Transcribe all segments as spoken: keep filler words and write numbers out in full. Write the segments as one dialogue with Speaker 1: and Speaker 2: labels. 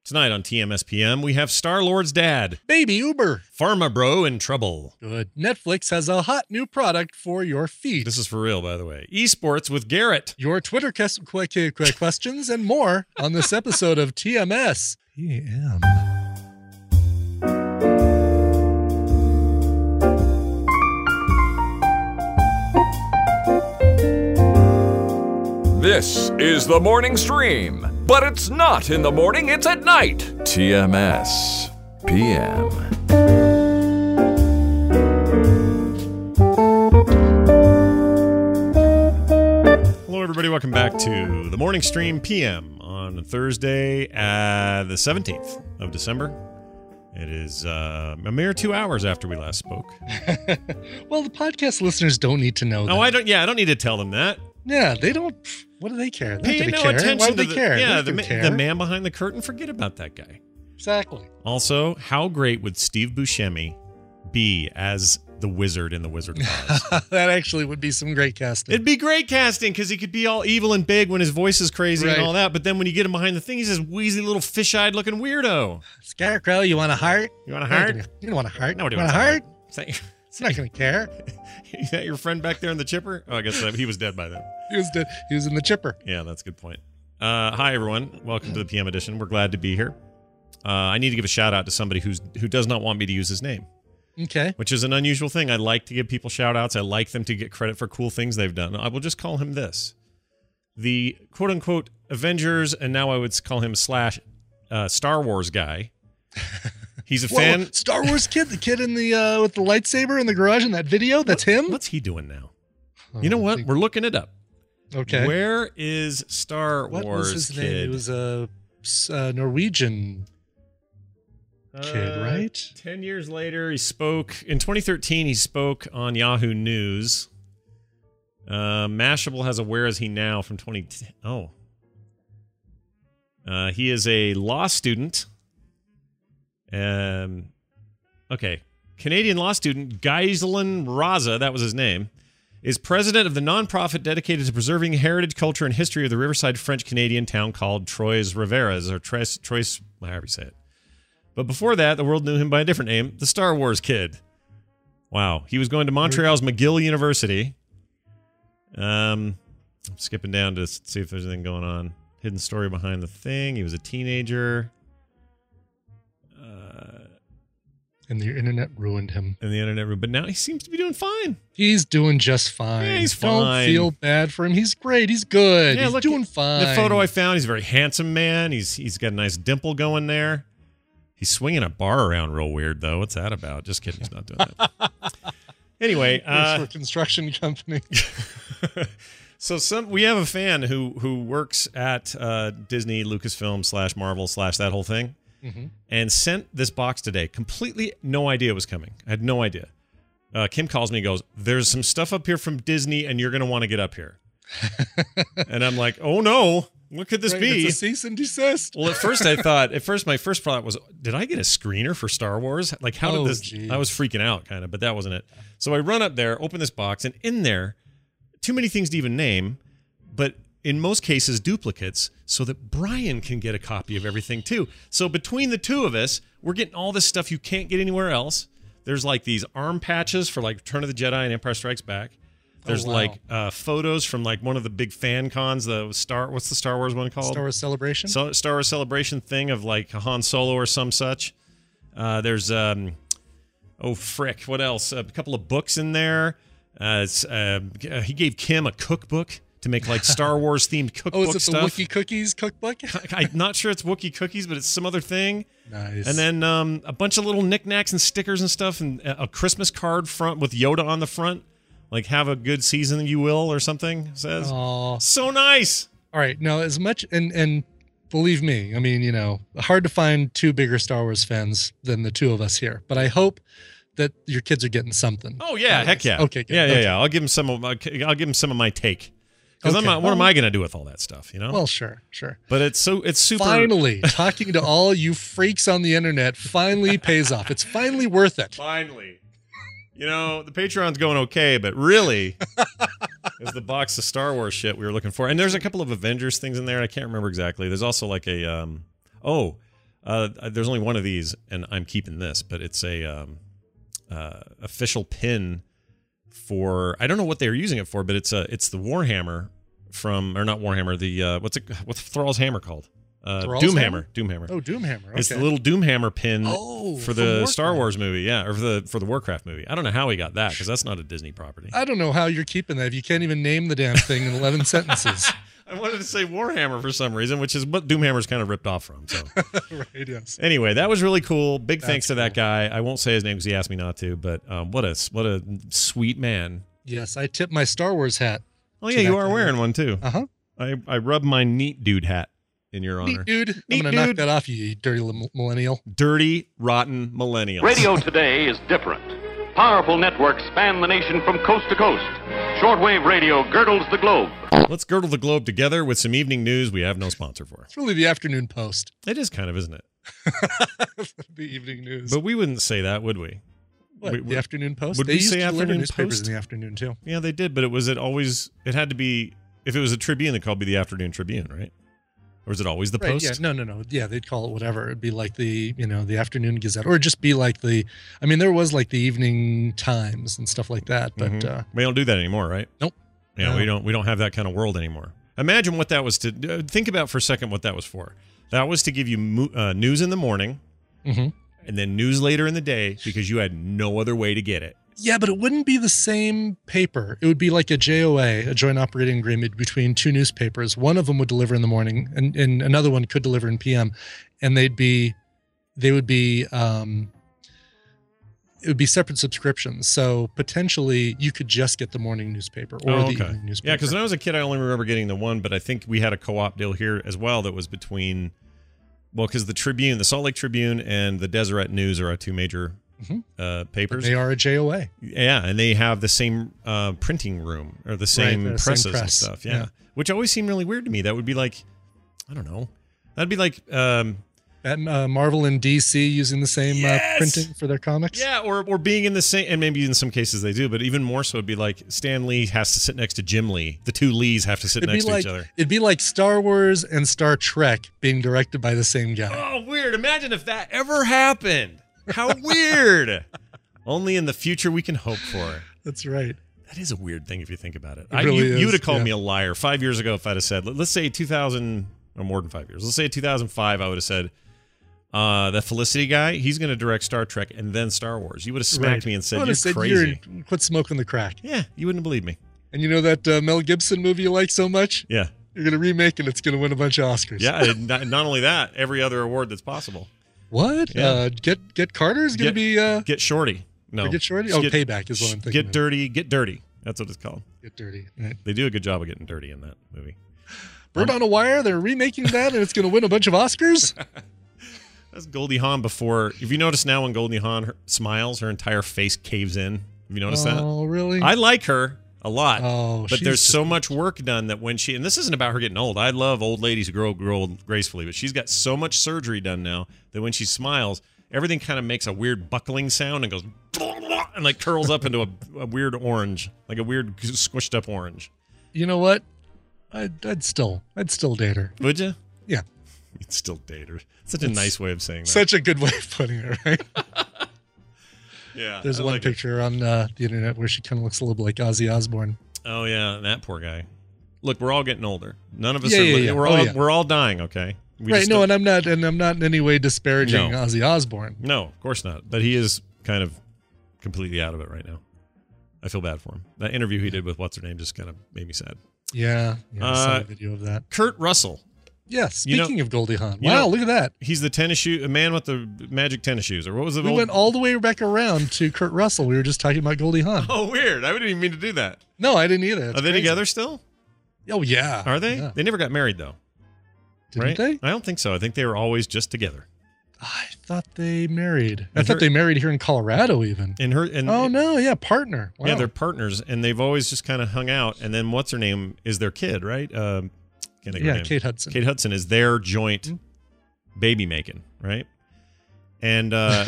Speaker 1: Tonight on T M S P M, we have Star-Lord's dad,
Speaker 2: Baby Uber.
Speaker 1: Pharma Bro in trouble.
Speaker 2: Good. Netflix has a hot new product for your feed.
Speaker 1: This is for real, by the way. Esports with Garrett.
Speaker 2: Your Twitter ques- qu- qu- qu- questions and more on this episode of T M S P M.
Speaker 3: This is the morning stream, but it's not in the morning, it's at night. T M S P M.
Speaker 1: Hello, everybody. Welcome back to the morning stream P M on Thursday, uh, the seventeenth of December. It is uh, a mere two hours after we last spoke.
Speaker 2: Well, the podcast listeners don't need to know that.
Speaker 1: Oh, I don't. Yeah, I don't need to tell them that.
Speaker 2: Yeah, they don't. What do they care? They
Speaker 1: Pay
Speaker 2: don't
Speaker 1: no
Speaker 2: care.
Speaker 1: attention
Speaker 2: Why do
Speaker 1: to
Speaker 2: they
Speaker 1: the,
Speaker 2: care?
Speaker 1: Yeah,
Speaker 2: They
Speaker 1: the,
Speaker 2: don't
Speaker 1: ma-
Speaker 2: care.
Speaker 1: the man behind the curtain. Forget about that guy.
Speaker 2: Exactly.
Speaker 1: Also, how great would Steve Buscemi be as the wizard in The Wizard of Oz?
Speaker 2: That actually would be some great casting.
Speaker 1: It'd be great casting because he could be all evil and big when his voice is crazy
Speaker 2: Right.
Speaker 1: and all that. But then when you get him behind the thing, he's this wheezy little fish-eyed looking weirdo.
Speaker 2: Scarecrow, you want a heart?
Speaker 1: You want a heart?
Speaker 2: You don't want a heart.
Speaker 1: Nobody
Speaker 2: you want
Speaker 1: wants
Speaker 2: a
Speaker 1: a
Speaker 2: heart?
Speaker 1: heart. Say,
Speaker 2: It's not going to care.
Speaker 1: is that your friend back there in the chipper? Oh, I guess that, he was dead by then.
Speaker 2: He was dead. He was in the chipper.
Speaker 1: Yeah, that's a good point. Uh, hi, everyone. Welcome to the P M edition. We're glad to be here. Uh, I need to give a shout out to somebody who's who does not want me to use his name,
Speaker 2: Okay.
Speaker 1: which is an unusual thing. I like to give people shout outs. I like them to get credit for cool things they've done. I will just call him this. The quote unquote Avengers, and now I would call him slash uh, Star Wars guy. He's a
Speaker 2: Whoa,
Speaker 1: fan.
Speaker 2: Star Wars kid, the kid in the uh, with the lightsaber in the garage in that video. That's him.
Speaker 1: What's he doing now? You know what? We're looking it up.
Speaker 2: Okay.
Speaker 1: Where is Star
Speaker 2: what
Speaker 1: Wars
Speaker 2: was his
Speaker 1: kid?
Speaker 2: name? It was a s- uh, Norwegian kid,
Speaker 1: Uh,
Speaker 2: right?
Speaker 1: Ten years later, he spoke in twenty thirteen. He spoke on Yahoo News. Uh, Mashable has a "Where is he now?" from twenty ten. Oh, uh, he is a law student. Um, okay, Canadian law student Ghislain Raza, that was his name, is president of the nonprofit dedicated to preserving heritage, culture, and history of the riverside French-Canadian town called Trois-Rivières, or Tres, Trois, however you say it. But before that, the world knew him by a different name, the Star Wars Kid. Wow. He was going to Montreal's McGill University. Um, I'm skipping down to see if there's anything going on. Hidden story behind the thing. He was a teenager. Uh,
Speaker 2: And the internet ruined him.
Speaker 1: in the internet room. But now he seems to be doing fine.
Speaker 2: He's doing just fine.
Speaker 1: Yeah, he's
Speaker 2: Don't
Speaker 1: fine.
Speaker 2: feel bad for him. He's great. He's good.
Speaker 1: Yeah,
Speaker 2: he's
Speaker 1: look,
Speaker 2: doing fine.
Speaker 1: The photo I found, he's a very handsome man. He's He's got a nice dimple going there. He's swinging a bar around real weird, though. What's that about? Just kidding. He's not doing that. Anyway.
Speaker 2: Works
Speaker 1: Uh,
Speaker 2: for a construction company.
Speaker 1: so some we have a fan who who works at uh, Disney, Lucasfilm, slash Marvel, slash that whole thing,
Speaker 2: Mm-hmm.
Speaker 1: and sent this box today. Completely no idea it was coming. I had no idea. Uh, Kim calls me and goes, "There's some stuff up here from Disney, and you're going to want to get up here." And I'm like, "Oh, no. What could this
Speaker 2: Right,
Speaker 1: be?"
Speaker 2: It's a cease and desist.
Speaker 1: Well, at first I thought, at first my first thought was, did I get a screener for Star Wars? Like, how did
Speaker 2: Oh,
Speaker 1: this,
Speaker 2: geez.
Speaker 1: I was freaking out kind of, but that wasn't it. So I run up there, open this box, and in there, too many things to even name, but in most cases, duplicates, so that Brian can get a copy of everything too. So between the two of us, we're getting all this stuff you can't get anywhere else. There's like these arm patches for like Return of the Jedi and Empire Strikes Back. There's
Speaker 2: wow.
Speaker 1: like uh, photos from like one of the big fan cons, the Star, what's the Star Wars one called?
Speaker 2: Star Wars Celebration.
Speaker 1: So, Star Wars Celebration thing of like a Han Solo or some such. Uh, there's, um, oh, frick, what else? A couple of books in there. Uh, it's, uh, he gave Kim a cookbook to make like Star Wars themed cookbook
Speaker 2: oh, is it the
Speaker 1: stuff.
Speaker 2: Wookiee Cookies cookbook?
Speaker 1: I'm not sure it's Wookiee Cookies, but it's some other thing.
Speaker 2: Nice.
Speaker 1: And then um, a bunch of little knickknacks and stickers and stuff, and a Christmas card front with Yoda on the front. Like, have a good season, you will, or something, says.
Speaker 2: Aw.
Speaker 1: So nice.
Speaker 2: All right. Now, as much, and, and believe me, I mean, you know, hard to find two bigger Star Wars fans than the two of us here. But I hope that your kids are getting something.
Speaker 1: Oh, yeah. Heck yeah.
Speaker 2: Okay, good.
Speaker 1: Yeah, yeah,
Speaker 2: Okay.
Speaker 1: yeah. I'll give him some of my, I'll give him some of my take. Because
Speaker 2: Okay.
Speaker 1: I'm not, what am I going to do with all that stuff, you know?
Speaker 2: Well, sure, sure.
Speaker 1: But it's so, it's super.
Speaker 2: Finally, talking to all you freaks on the internet finally pays off. It's finally worth it.
Speaker 1: Finally. You know, the Patreon's going okay, but really, is the box of Star Wars shit we were looking for. And there's a couple of Avengers things in there. I can't remember exactly. There's also like a, um, oh, Uh, there's only one of these, and I'm keeping this, but it's a um, uh, official pin for. I don't know what they're using it for, but it's a it's the Warhammer from, or not Warhammer. The uh, what's it? What's Thrall's hammer called? Uh,
Speaker 2: Thrall's
Speaker 1: Doomhammer.
Speaker 2: hammer?
Speaker 1: Doomhammer.
Speaker 2: Oh, Doomhammer. Okay.
Speaker 1: It's the little Doomhammer pin
Speaker 2: Oh,
Speaker 1: for
Speaker 2: from
Speaker 1: the
Speaker 2: Warcraft.
Speaker 1: Star Wars movie, yeah, or for the for the Warcraft movie. I don't know how he got that because that's not a Disney property.
Speaker 2: I don't know how you're keeping that if you can't even name the damn thing in eleven sentences.
Speaker 1: I wanted to say Warhammer for some reason, which is what Doomhammer's kind of ripped off from. So
Speaker 2: Right, yes.
Speaker 1: anyway, that was really cool. Big thanks
Speaker 2: That's
Speaker 1: to that
Speaker 2: cool.
Speaker 1: guy. I won't say his name because he asked me not to, but um, what a what a sweet man.
Speaker 2: Yes, I tipped my Star Wars hat.
Speaker 1: Oh yeah,
Speaker 2: To
Speaker 1: you
Speaker 2: that
Speaker 1: are
Speaker 2: guy.
Speaker 1: wearing one too.
Speaker 2: Uh-huh.
Speaker 1: I I rubbed my neat dude hat in your honor.
Speaker 2: Neat dude.
Speaker 1: Neat
Speaker 2: I'm going to knock
Speaker 1: dude.
Speaker 2: that off you, you dirty little millennial.
Speaker 1: Dirty, rotten millennials.
Speaker 4: Radio today is different. Powerful networks span the nation from coast to coast. Shortwave radio girdles the globe.
Speaker 1: Let's girdle the globe together with some evening news we have no sponsor for.
Speaker 2: It's really the afternoon post.
Speaker 1: It is kind of, isn't it?
Speaker 2: The evening news.
Speaker 1: But we wouldn't say that, would we?
Speaker 2: what,
Speaker 1: we-
Speaker 2: the afternoon post?
Speaker 1: would
Speaker 2: they
Speaker 1: we
Speaker 2: used
Speaker 1: say
Speaker 2: to deliver
Speaker 1: afternoon
Speaker 2: newspapers
Speaker 1: post?
Speaker 2: in the afternoon, too.
Speaker 1: Yeah, they did, but it was it always it had to be if it was a Tribune, it called be the Afternoon Tribune, right? Or is it always the
Speaker 2: Right,
Speaker 1: Post?
Speaker 2: yeah, no, no, no. Yeah, they'd call it whatever. It'd be like the, you know, the afternoon Gazette, or just be like the, I mean, there was like the evening Times and stuff like that, but
Speaker 1: Mhm.
Speaker 2: uh,
Speaker 1: we don't do that anymore, right?
Speaker 2: Nope.
Speaker 1: Yeah,
Speaker 2: No.
Speaker 1: we don't we don't have that kind of world anymore. Imagine what that was to uh, think about for a second. What that was for? That was to give you mo- uh, news in the morning,
Speaker 2: mhm.
Speaker 1: and then news later in the day because you had no other way to get it.
Speaker 2: yeah, but it wouldn't be the same paper. It would be like a J O A, a joint operating agreement between two newspapers. One of them would deliver in the morning, and, and another one could deliver in P M, and they'd be, they would be, um, it would be separate subscriptions. So potentially, you could just get the morning newspaper or
Speaker 1: Oh,
Speaker 2: the
Speaker 1: okay.
Speaker 2: evening newspaper.
Speaker 1: Yeah, because when I was a kid, I only remember getting the one, but I think we had a co-op deal here as well that was between, well, because the Tribune, the Salt Lake Tribune, and the Deseret News are our two major
Speaker 2: Mhm.
Speaker 1: uh, papers.
Speaker 2: they are a J O A.
Speaker 1: Yeah, and they have the same uh, printing room or the same
Speaker 2: Right, the same
Speaker 1: presses and
Speaker 2: press.
Speaker 1: stuff. Yeah.
Speaker 2: Yeah.
Speaker 1: Which always seemed really weird to me. That would be like, I don't know. That'd be like, um,
Speaker 2: At uh, Marvel and D C using the same
Speaker 1: Yes!
Speaker 2: uh, printing for their comics.
Speaker 1: yeah, or or being in the same, and maybe in some cases they do, but even more so, it'd be like Stan Lee has to sit next to Jim Lee. The two Lees have to sit
Speaker 2: It'd
Speaker 1: next
Speaker 2: be
Speaker 1: to
Speaker 2: like
Speaker 1: each other.
Speaker 2: it'd be like Star Wars and Star Trek being directed by the same guy.
Speaker 1: Oh, weird. Imagine if that ever happened. How weird. Only in the future we can hope for.
Speaker 2: That's right.
Speaker 1: That is a weird thing if you think about it.
Speaker 2: It
Speaker 1: I,
Speaker 2: really
Speaker 1: you,
Speaker 2: is,
Speaker 1: you would have called
Speaker 2: yeah.
Speaker 1: me a liar five years ago if I'd have said, let- let's say two thousand, or more than five years. Let's say two thousand five, I would have said, uh, that Felicity guy, he's going to direct Star Trek and then Star Wars. You would have smacked
Speaker 2: Right.
Speaker 1: me and
Speaker 2: I
Speaker 1: said,
Speaker 2: would've
Speaker 1: you're
Speaker 2: said,
Speaker 1: crazy.
Speaker 2: You're, quit smoking the crack.
Speaker 1: Yeah, you wouldn't believe me.
Speaker 2: And you know that uh, Mel Gibson movie you like so much?
Speaker 1: Yeah.
Speaker 2: You're going to remake it. It's going to win a bunch of Oscars.
Speaker 1: Yeah, and not, not only that, every other award that's possible.
Speaker 2: What?
Speaker 1: Yeah.
Speaker 2: Uh, get Get Carter's going
Speaker 1: Get-
Speaker 2: to be. Uh,
Speaker 1: Get Shorty. No.
Speaker 2: or Get Shorty?
Speaker 1: Just
Speaker 2: Oh,
Speaker 1: get,
Speaker 2: Payback is what I'm thinking.
Speaker 1: Get
Speaker 2: of.
Speaker 1: dirty. Get dirty. That's what it's called.
Speaker 2: Get Dirty. Right.
Speaker 1: They do a good job of getting dirty in that movie.
Speaker 2: Bird on a Wire. They're remaking that, and it's going to win a bunch of Oscars.
Speaker 1: That's Goldie Hawn before. If you notice now when Goldie Hawn her, smiles, her entire face caves in. Have you noticed that?
Speaker 2: Oh, really?
Speaker 1: I like her a lot.
Speaker 2: Oh,
Speaker 1: but
Speaker 2: she's
Speaker 1: there's
Speaker 2: just-
Speaker 1: so much work done that when she, and this isn't about her getting old. I love old ladies who grow, grow old gracefully, but she's got so much surgery done now that when she smiles, everything kind of makes a weird buckling sound and goes and like curls up into a, a weird orange, like a weird squished up orange.
Speaker 2: You know what? I'd, I'd still, I'd still date her.
Speaker 1: Would you?
Speaker 2: Yeah.
Speaker 1: You'd still date her. Such a
Speaker 2: It's
Speaker 1: nice way of saying that.
Speaker 2: Such a good way of putting it, right?
Speaker 1: yeah.
Speaker 2: There's
Speaker 1: I
Speaker 2: one
Speaker 1: like it.
Speaker 2: picture on uh, the internet where she kind of looks a little like Ozzy Osbourne.
Speaker 1: Oh yeah, that poor guy. Look, we're all getting older. None of us
Speaker 2: Yeah,
Speaker 1: are.
Speaker 2: yeah,
Speaker 1: li-
Speaker 2: yeah.
Speaker 1: We're
Speaker 2: Oh,
Speaker 1: all
Speaker 2: yeah.
Speaker 1: we're all dying. Okay. We
Speaker 2: right?
Speaker 1: just
Speaker 2: No,
Speaker 1: don't-
Speaker 2: and I'm not, and I'm not in any way disparaging
Speaker 1: No.
Speaker 2: Ozzy Osbourne.
Speaker 1: no, of course not. But he is kind of completely out of it right now. I feel bad for him. That interview he did with what's her name just kind of made me sad.
Speaker 2: Yeah, yeah I saw
Speaker 1: Uh,
Speaker 2: a video of that.
Speaker 1: Kurt Russell.
Speaker 2: Yeah,
Speaker 1: you know-
Speaker 2: speaking of Goldie Hawn,
Speaker 1: you
Speaker 2: wow,
Speaker 1: know-
Speaker 2: look at that.
Speaker 1: He's the tennis shoe, a man with the magic tennis shoes, or what was the
Speaker 2: We
Speaker 1: old-
Speaker 2: went all the way back around to Kurt Russell. We were just talking about Goldie Hawn.
Speaker 1: Oh, weird! I didn't even mean to do that.
Speaker 2: No, I didn't either. That's
Speaker 1: Are they
Speaker 2: crazy.
Speaker 1: together still?
Speaker 2: Oh yeah.
Speaker 1: Are they?
Speaker 2: Yeah.
Speaker 1: They never got married though,
Speaker 2: Didn't
Speaker 1: right?
Speaker 2: they?
Speaker 1: I don't think so. I think they were always just together.
Speaker 2: I thought they married. I
Speaker 1: And
Speaker 2: thought
Speaker 1: her-
Speaker 2: they married here in Colorado, even.
Speaker 1: And her and
Speaker 2: Oh no, yeah, partner. Wow.
Speaker 1: yeah, they're partners, and they've always just kind of hung out. And then what's her name is their kid, right? Um, can't think of her
Speaker 2: yeah,
Speaker 1: name.
Speaker 2: Kate Hudson.
Speaker 1: Kate Hudson is their joint baby making, right? And uh,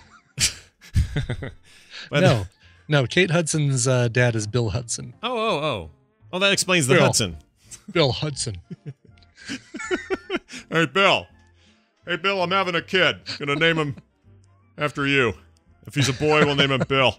Speaker 1: but-
Speaker 2: no, no, Kate Hudson's uh, dad is Bill Hudson.
Speaker 1: Oh, oh, oh, oh! That explains the
Speaker 2: Bill.
Speaker 1: Hudson.
Speaker 2: Bill Hudson.
Speaker 1: Hey, Bill, Hey, Bill, I'm having a kid. Gonna name him after you. If he's a boy, we'll name him Bill.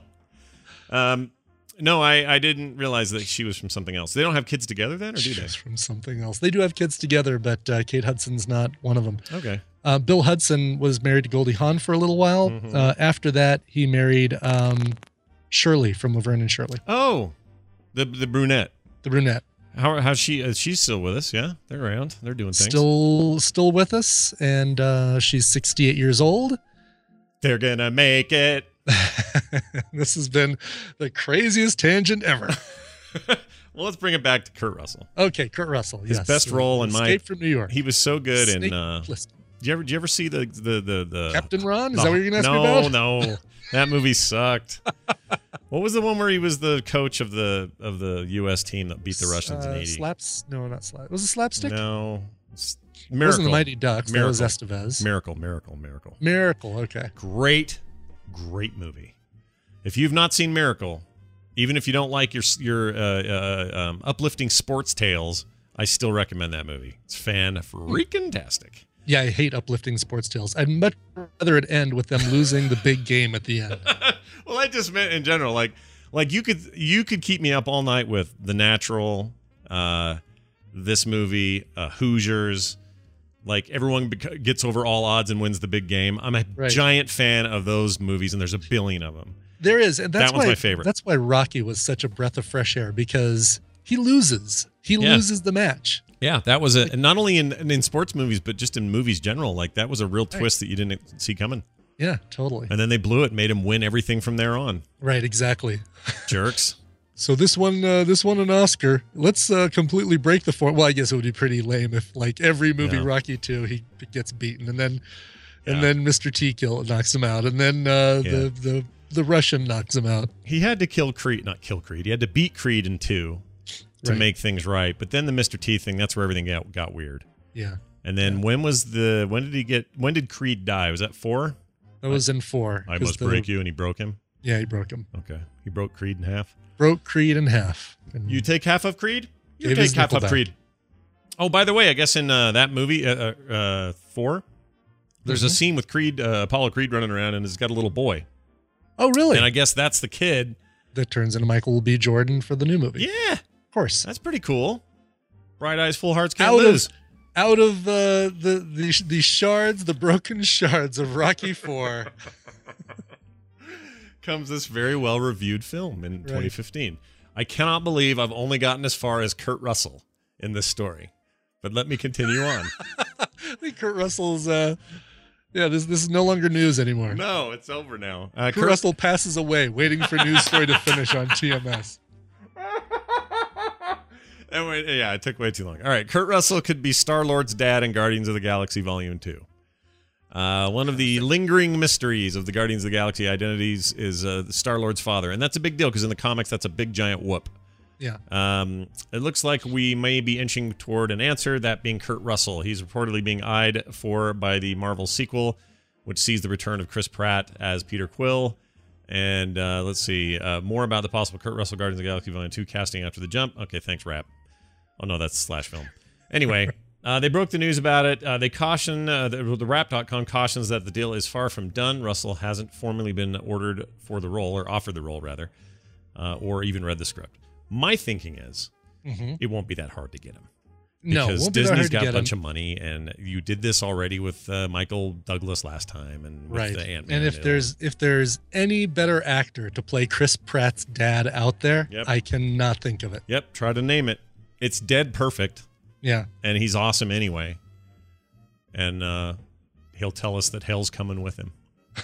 Speaker 1: Um, no, I, I didn't realize that she was from something else. They don't have kids together then, or do they?
Speaker 2: She's from something else. They do have kids together, but uh, Kate Hudson's not one of them.
Speaker 1: Okay.
Speaker 2: Uh, Bill Hudson was married to Goldie Hawn for a little while.
Speaker 1: Mhm.
Speaker 2: Uh, after that, he married um, Shirley from Laverne and Shirley,
Speaker 1: Oh, the the brunette.
Speaker 2: the brunette.
Speaker 1: How how's she? Uh, she's still with us. Yeah, they're around. They're doing things.
Speaker 2: Still, still with us, and uh, she's sixty-eight years old.
Speaker 1: They're gonna make it.
Speaker 2: This has been the craziest tangent ever.
Speaker 1: Well, let's bring it back to Kurt Russell.
Speaker 2: Okay, Kurt Russell.
Speaker 1: His
Speaker 2: yes.
Speaker 1: best role in my-
Speaker 2: Escape from New York.
Speaker 1: He was so good in.
Speaker 2: Snake
Speaker 1: Uh,
Speaker 2: Plissken.
Speaker 1: did you ever? Did you ever see the the the, the
Speaker 2: Captain Ron? Is
Speaker 1: the-
Speaker 2: that what you're gonna ask
Speaker 1: no,
Speaker 2: me about?
Speaker 1: No, that movie sucked. What was the one where he was the coach of the of the U S team that beat the Russians
Speaker 2: uh,
Speaker 1: in eighty?
Speaker 2: Slaps? No, not slap. Was it slapstick?
Speaker 1: No, S-
Speaker 2: It
Speaker 1: Miracle.
Speaker 2: wasn't the Mighty Ducks.
Speaker 1: Miracle.
Speaker 2: That was Estevez.
Speaker 1: Miracle, miracle, miracle.
Speaker 2: Miracle. Okay.
Speaker 1: Great, great movie. If you've not seen Miracle, even if you don't like your your uh, uh, um, uplifting sports tales, I still recommend that movie. It's fan freaking tastic.
Speaker 2: Yeah, I hate uplifting sports tales. I'd much rather it end with them losing the big game at the end.
Speaker 1: Well, I just meant in general, like like you could you could keep me up all night with The Natural, uh, this movie, uh, Hoosiers. Like everyone bec- gets over all odds and wins the big game. I'm a
Speaker 2: Right.
Speaker 1: giant fan of those movies, and there's a billion of them.
Speaker 2: There is, and that's
Speaker 1: That one's
Speaker 2: why
Speaker 1: my favorite.
Speaker 2: That's why Rocky was such a breath of fresh air, because he loses. He
Speaker 1: Yeah.
Speaker 2: loses the match.
Speaker 1: Yeah, that was a and not only in in sports movies, but just in movies general. Like that was a real twist that you didn't see coming.
Speaker 2: Yeah, totally.
Speaker 1: And then they blew it, made him win everything from there on.
Speaker 2: Right, exactly.
Speaker 1: Jerks.
Speaker 2: So this one, uh, this won an Oscar. Let's uh, completely break the form. Well, I guess it would be pretty lame if, like every movie,
Speaker 1: Yeah.
Speaker 2: Rocky two, he gets beaten, and then, and
Speaker 1: Yeah.
Speaker 2: then Mister T kill knocks him out, and then uh,
Speaker 1: Yeah.
Speaker 2: the the the Russian knocks him out.
Speaker 1: He had to kill Creed, not kill Creed. He had to beat Creed in two to
Speaker 2: Right.
Speaker 1: make things right. But then the Mister T thing, that's where everything got, got weird.
Speaker 2: Yeah,
Speaker 1: And then when was the when did he get when did Creed die? Was that four?
Speaker 2: that was in four.
Speaker 1: I
Speaker 2: 'cause
Speaker 1: must
Speaker 2: the-
Speaker 1: break you, and he broke him.
Speaker 2: Yeah, he broke him.
Speaker 1: Okay, he broke Creed in half.
Speaker 2: Broke Creed in half. And
Speaker 1: You take half of Creed. You
Speaker 2: Gave
Speaker 1: take
Speaker 2: his
Speaker 1: half
Speaker 2: nickel
Speaker 1: of
Speaker 2: back.
Speaker 1: Creed. Oh, by the way, I guess in uh, that movie, uh, uh, uh, four, there's a
Speaker 2: Mhm.
Speaker 1: scene with Creed, uh, Apollo Creed running around, and he's got a little boy,
Speaker 2: oh, really?
Speaker 1: and I guess that's the kid.
Speaker 2: that turns into Michael B. Jordan for the new movie.
Speaker 1: Yeah,
Speaker 2: Of course.
Speaker 1: that's pretty cool. Bright eyes, full hearts, can't
Speaker 2: Out
Speaker 1: lose.
Speaker 2: of out of uh, the the the shards, the broken shards of Rocky Four.
Speaker 1: Comes this very well reviewed film in
Speaker 2: Right.
Speaker 1: twenty fifteen. I cannot believe I've only gotten as far as Kurt Russell in this story, but let me continue on.
Speaker 2: I think Kurt Russell's. Uh, yeah, this this is no longer news anymore.
Speaker 1: No, it's over now. Uh,
Speaker 2: Kurt, Russell passes away, waiting for news story to finish on T M S.
Speaker 1: And wait, yeah, it took way too long. All right, Kurt Russell could be Star-Lord's dad in Guardians of the Galaxy Volume two. Uh, one of the lingering mysteries of the Guardians of the Galaxy identities is uh, Star-Lord's father, and that's a big deal because in the comics, that's a big giant whoop.
Speaker 2: Yeah.
Speaker 1: Um, it looks like we may be inching toward an answer, that being Kurt Russell. He's reportedly being eyed for by the Marvel sequel, which sees the return of Chris Pratt as Peter Quill. And uh, let's see, uh, more about the possible Kurt Russell Guardians of the Galaxy Volume two casting after the jump. Okay, thanks, Rap. Oh, no, that's Slash Film. Anyway, uh, they broke the news about it. Uh, they caution, uh, the, the Rap dot com cautions that the deal is far from done. Russell hasn't formally been ordered for the role, or offered the role, rather, uh, or even read the script. My thinking is
Speaker 2: Mm-hmm.
Speaker 1: it won't be that hard to get him.
Speaker 2: No,
Speaker 1: Because
Speaker 2: won't be that
Speaker 1: Disney's
Speaker 2: hard to
Speaker 1: got a
Speaker 2: get
Speaker 1: bunch
Speaker 2: him.
Speaker 1: of money, and you did this already with uh, Michael Douglas last time, and with
Speaker 2: Right.
Speaker 1: the Ant-Man.
Speaker 2: And if
Speaker 1: It'll-
Speaker 2: there's if there's any better actor to play Chris Pratt's dad out there,
Speaker 1: Yep.
Speaker 2: I cannot think of it.
Speaker 1: Yep, try to name it. It's dead perfect,
Speaker 2: Yeah.
Speaker 1: and he's awesome anyway. And uh, he'll tell us that hell's coming with him.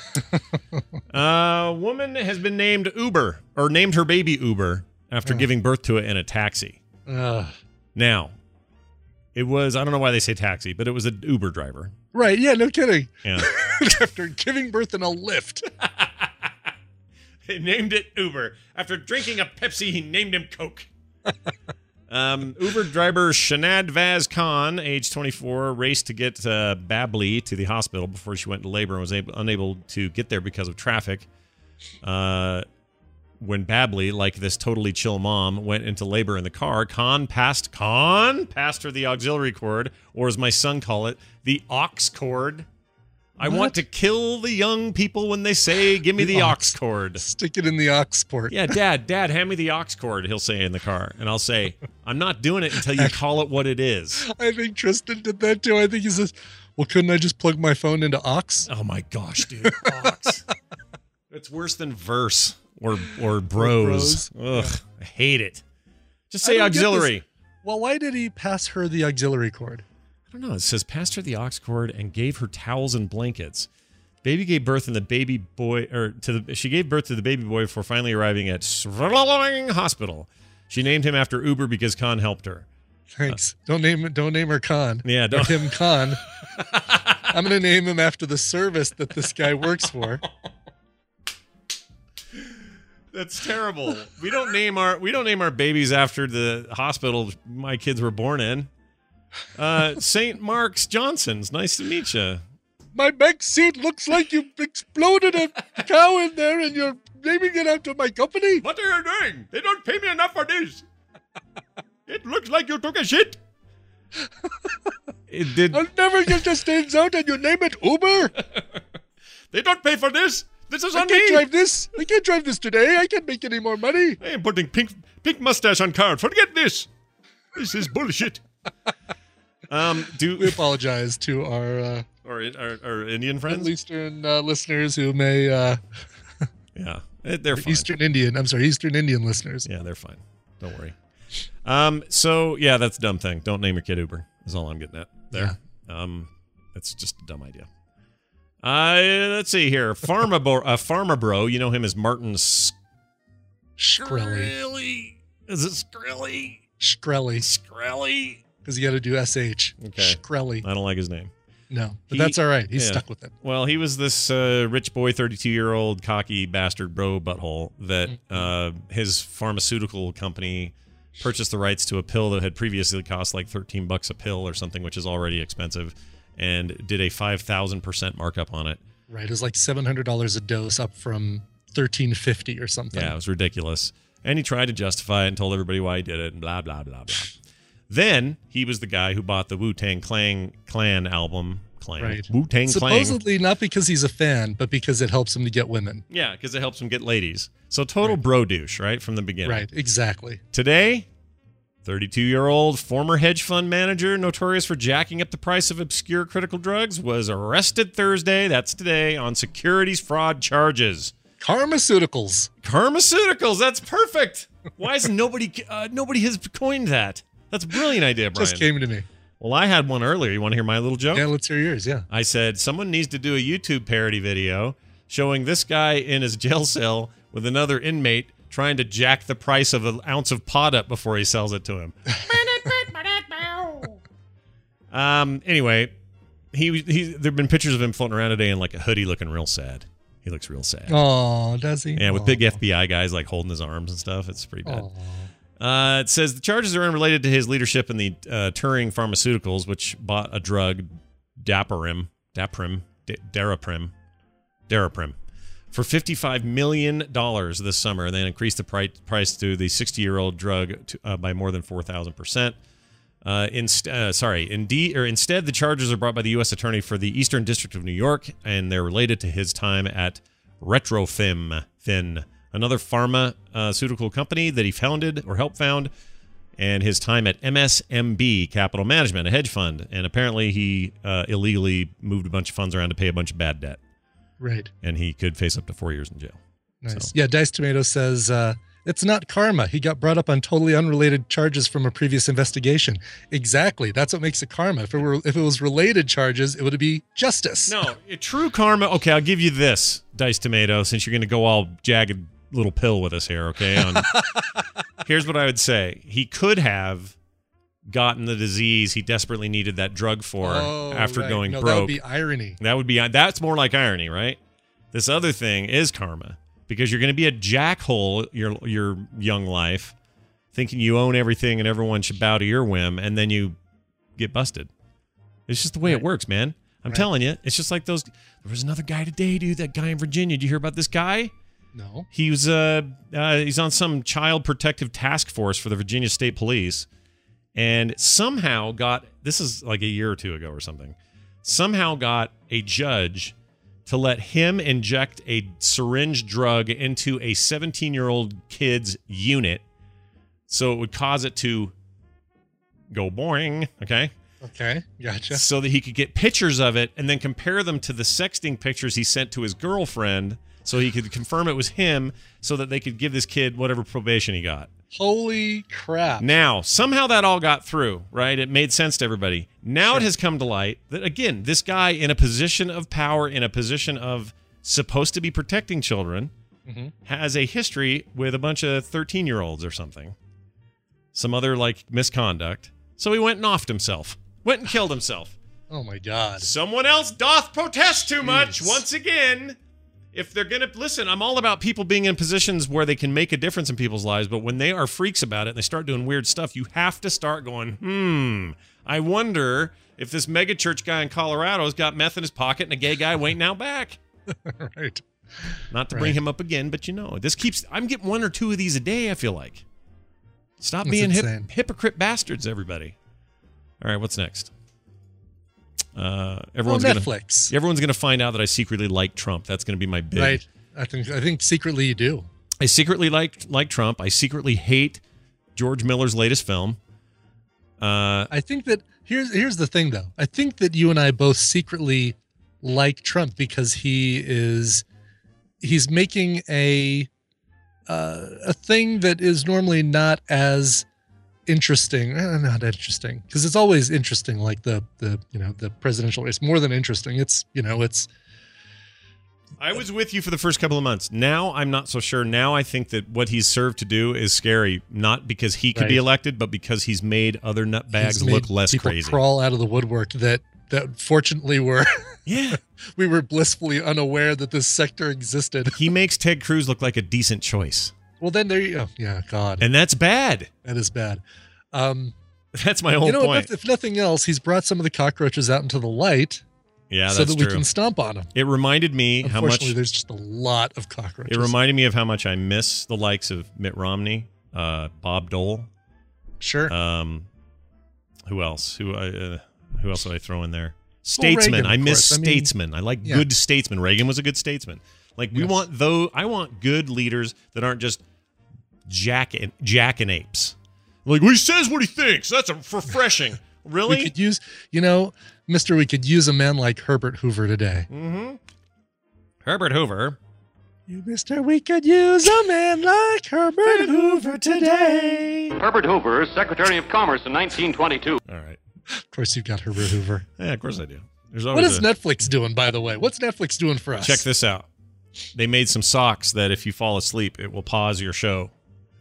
Speaker 1: A woman has been named Uber, or named her baby Uber, after
Speaker 2: Oh.
Speaker 1: giving birth to it in a taxi.
Speaker 2: Ugh.
Speaker 1: Now, it was, I don't know why they say taxi, but it was an Uber driver.
Speaker 2: Right. Yeah. No kidding.
Speaker 1: Yeah.
Speaker 2: After giving birth in a lift.
Speaker 1: They named it Uber. After drinking a Pepsi, he named him Coke. um, Uber driver Shanad Vaz Khan, age twenty-four, raced to get uh, Babli to the hospital before she went into labor and was able, unable to get there because of traffic. Uh, when Babley, like this totally chill mom, went into labor in the car, Khan passed Khan passed her the auxiliary cord, or as my son call it, the aux cord. I
Speaker 2: What?
Speaker 1: want to kill the young people when they say, "Give me the,
Speaker 2: The
Speaker 1: aux
Speaker 2: aux.
Speaker 1: cord."
Speaker 2: Stick it in the aux port.
Speaker 1: Yeah, Dad, Dad, hand me the aux cord. He'll say in the car, and I'll say, "I'm not doing it until you call it what it is."
Speaker 2: I think Tristan did that too. I think he says, well, couldn't I just plug my phone into aux?
Speaker 1: Oh my gosh, dude, aux. It's worse than verse or or bros.
Speaker 2: bros.
Speaker 1: Ugh, I hate it. Just
Speaker 2: I
Speaker 1: say
Speaker 2: don't get
Speaker 1: auxiliary.
Speaker 2: Well, why did he pass her the auxiliary cord?
Speaker 1: I don't know. It says passed her the aux cord and gave her towels and blankets. Baby gave birth in the baby boy, or to the. She gave birth to the baby boy before finally arriving at Sverdlovsk Hospital. She named him after Uber because Khan helped her.
Speaker 2: Thanks. don't name it. Don't name her Khan.
Speaker 1: Yeah,
Speaker 2: Or
Speaker 1: don't.
Speaker 2: him Khan. I'm gonna name him after the service that this guy works for.
Speaker 1: That's terrible. We don't name our we don't name our babies after the hospital my kids were born in. Uh, Saint Mark's Johnson's. Nice to meet you.
Speaker 2: My back seat looks like you exploded a cow in there, and you're naming it after my company.
Speaker 1: What are you doing? They don't pay me enough for this. It looks like you took a shit. It did.
Speaker 2: I'll never get the stains out, and you name it Uber.
Speaker 1: They don't pay for this. This is
Speaker 2: I
Speaker 1: on
Speaker 2: can't
Speaker 1: me.
Speaker 2: drive this. I can't drive this today. I can't make any more money.
Speaker 1: I am putting pink pink mustache on card. Forget this. This is bullshit. Um,
Speaker 2: We
Speaker 1: do
Speaker 2: apologize to our uh,
Speaker 1: or our, our Indian friends?
Speaker 2: Middle Eastern uh, listeners who may uh,
Speaker 1: Yeah, Eh, they're fine.
Speaker 2: Eastern Indian. I'm sorry, Eastern Indian listeners.
Speaker 1: Yeah, they're fine. Don't worry. Um, so yeah, that's a dumb thing. Don't name your kid Uber. Is all I'm getting at there. Um, it's just a dumb idea. Uh, let's see here. Pharma bro, uh, Pharma bro. You know him as Martin
Speaker 2: Shkreli.
Speaker 1: Shkreli. Is it Shkreli?
Speaker 2: Shkreli.
Speaker 1: Shkreli.
Speaker 2: Because you got to do S H.
Speaker 1: Okay.
Speaker 2: Shkreli.
Speaker 1: I don't like his name.
Speaker 2: No, but
Speaker 1: He-
Speaker 2: that's all right. He's
Speaker 1: yeah.
Speaker 2: stuck with it.
Speaker 1: Well, he was this uh, rich boy, thirty-two-year-old cocky bastard bro butthole that uh, his pharmaceutical company purchased the rights to a pill that had previously cost like thirteen bucks a pill or something, which is already expensive, and did a five thousand percent markup on it.
Speaker 2: Right. It was like seven hundred dollars a dose, up from thirteen fifty or something.
Speaker 1: Yeah, it was ridiculous. And he tried to justify it and told everybody why he did it and blah, blah, blah, blah. Then he was the guy who bought the Wu-Tang Clan, Clan album. Clan.
Speaker 2: Right.
Speaker 1: Wu-Tang Clan.
Speaker 2: Supposedly not because he's a fan, but because it helps him to get women.
Speaker 1: Yeah, because it helps him get ladies. So total bro douche, right, from the beginning.
Speaker 2: Right. Exactly.
Speaker 1: Today, thirty-two-year-old former hedge fund manager notorious for jacking up the price of obscure critical drugs was arrested Thursday, that's today, on securities fraud charges.
Speaker 2: Pharmaceuticals.
Speaker 1: Pharmaceuticals, that's perfect. Why is nobody uh, nobody has coined that? That's a brilliant idea, Brian.
Speaker 2: Just came to me.
Speaker 1: Well, I had one earlier. You want to hear my little joke?
Speaker 2: Yeah, let's hear yours. Yeah.
Speaker 1: I said someone needs to do a YouTube parody video showing this guy in his jail cell with another inmate trying to jack the price of an ounce of pot up before he sells it to him. um. Anyway, he he. There've been pictures of him floating around today in like a hoodie, looking real sad. He looks real sad.
Speaker 2: Oh, does he?
Speaker 1: Yeah, with
Speaker 2: Aw.
Speaker 1: big F B I guys like holding his arms and stuff. It's pretty bad.
Speaker 2: Aw.
Speaker 1: Uh, it says the charges are unrelated to his leadership in the uh, Turing Pharmaceuticals, which bought a drug, Daparim, Daprim, D- Daraprim, Daraprim, for fifty-five million dollars this summer, and then increased the price price to the sixty-year-old drug to, uh, by more than four thousand percent. Uh, inst- uh, sorry, indeed, or instead, the charges are brought by the U S Attorney for the Eastern District of New York, and they're related to his time at Retrofim, Fin, another pharmaceutical company that he founded or helped found, and his time at M S M B Capital Management, a hedge fund, and apparently he uh, illegally moved a bunch of funds around to pay a bunch of bad debt,
Speaker 2: Right.
Speaker 1: and he could face up to four years in jail.
Speaker 2: Nice.
Speaker 1: So-
Speaker 2: Yeah, Dice Tomato says uh, it's not karma. He got brought up on totally unrelated charges from a previous investigation. Exactly. That's what makes it karma. If it were, if it was related charges, it would be justice.
Speaker 1: No, it- true karma. Okay, I'll give you this, Dice Tomato, since you're going to go all jagged little pill with us here. Okay, on, here's what I would say: he could have gotten the disease he desperately needed that drug for
Speaker 2: Oh,
Speaker 1: after
Speaker 2: right.
Speaker 1: going
Speaker 2: no,
Speaker 1: broke.
Speaker 2: That would be irony.
Speaker 1: That would be that's more like irony, right? This other thing is karma, because you're going to be a jackhole your your young life, thinking you own everything and everyone should bow to your whim, and then you get busted. It's just the way it
Speaker 2: Right.
Speaker 1: works, man. I'm
Speaker 2: Right.
Speaker 1: telling you, it's just like those. There was another guy today, dude. That guy in Virginia. Did you hear about this guy?
Speaker 2: No.
Speaker 1: He was uh, uh he's on some child protective task force for the Virginia State Police, and somehow got this is like a year or two ago or something. Somehow got a judge to let him inject a syringe drug into a seventeen-year-old kid's unit, so it would cause it to go boing. Okay.
Speaker 2: Okay, gotcha.
Speaker 1: So that he could get pictures of it and then compare them to the sexting pictures he sent to his girlfriend so he could confirm it was him so that they could give this kid whatever probation he got.
Speaker 2: Holy crap.
Speaker 1: Now, somehow that all got through, right? It made sense to everybody. Now
Speaker 2: Sure.
Speaker 1: it has come to light that, again, this guy in a position of power, in a position of supposed to be protecting children,
Speaker 2: Mm-hmm.
Speaker 1: has a history with a bunch of thirteen-year-olds or something. Some other, like, misconduct. So he went and offed himself. Went and killed himself.
Speaker 2: Oh my God.
Speaker 1: Someone else doth protest too much.
Speaker 2: Jeez.
Speaker 1: Once again, if they're going to listen, I'm all about people being in positions where they can make a difference in people's lives. But when they are freaks about it and they start doing weird stuff, you have to start going, hmm, I wonder if this megachurch guy in Colorado's got meth in his pocket and a gay guy waiting out back.
Speaker 2: Right.
Speaker 1: Not to
Speaker 2: Right.
Speaker 1: bring him up again, but you know, this keeps, I'm getting one or two of these a day, I feel like. Stop
Speaker 2: That's
Speaker 1: being hip,
Speaker 2: insane.
Speaker 1: hypocrite bastards, everybody. All right, what's next? Uh,
Speaker 2: Well,
Speaker 1: everyone's gonna
Speaker 2: Netflix.
Speaker 1: everyone's gonna find out that I secretly like Trump. That's gonna be my big.
Speaker 2: Right. I think I think secretly you do.
Speaker 1: I secretly like like Trump. I secretly hate George Miller's latest film. Uh,
Speaker 2: I think that here's here's the thing though. I think that you and I both secretly like Trump because he is he's making a uh, a thing that is normally not as interesting. Eh, not interesting because it's always interesting. Like the the you know the presidential race, more than interesting. It's you know it's
Speaker 1: I was with you for the first couple of months. Now I'm not so sure. Now I think that what he's served to do is scary, not because he could be
Speaker 2: Right.
Speaker 1: elected, but because he's made other nutbags
Speaker 2: he's made
Speaker 1: look less
Speaker 2: people
Speaker 1: crazy.
Speaker 2: crawl out of the woodwork that that fortunately were
Speaker 1: Yeah.
Speaker 2: we were blissfully unaware that this sector existed.
Speaker 1: He makes Ted Cruz look like a decent choice.
Speaker 2: Well, then there you go. Yeah, God,
Speaker 1: And that's bad.
Speaker 2: that is bad. Um,
Speaker 1: That's my whole
Speaker 2: you know,
Speaker 1: point.
Speaker 2: if, if nothing else, he's brought some of the cockroaches out into the light
Speaker 1: yeah,
Speaker 2: so
Speaker 1: that's
Speaker 2: that we
Speaker 1: true.
Speaker 2: can stomp on them.
Speaker 1: It reminded me how
Speaker 2: Unfortunately,
Speaker 1: much
Speaker 2: there's just a lot of cockroaches.
Speaker 1: it reminded me of how much I miss the likes of Mitt Romney, uh, Bob Dole.
Speaker 2: Sure.
Speaker 1: Um, who else? Who I uh, who else would I throw in there?
Speaker 2: Well,
Speaker 1: Statesman.
Speaker 2: Reagan,
Speaker 1: I
Speaker 2: of
Speaker 1: miss
Speaker 2: course. I mean,
Speaker 1: statesmen. I like
Speaker 2: yeah.
Speaker 1: good statesmen. Reagan was a good statesman. Like we
Speaker 2: Yes.
Speaker 1: want though. I want good leaders that aren't just jack and jack and apes. Like well, he says what he thinks. That's a refreshing.
Speaker 2: we
Speaker 1: Really?
Speaker 2: could use, you know, Mister We could use a man like Herbert Hoover today.
Speaker 1: Mm-hmm. Herbert Hoover.
Speaker 2: You, Mister We could use a man like Herbert Hoover today.
Speaker 4: Herbert Hoover, Secretary of Commerce in nineteen twenty-two.
Speaker 1: All right.
Speaker 2: Of course, you've got Herbert Hoover.
Speaker 1: Yeah, of course I do. There's
Speaker 2: What
Speaker 1: always
Speaker 2: is
Speaker 1: a,
Speaker 2: Netflix doing, by the way? What's Netflix doing for us?
Speaker 1: check this out. They made some socks that if you fall asleep, it will pause your show.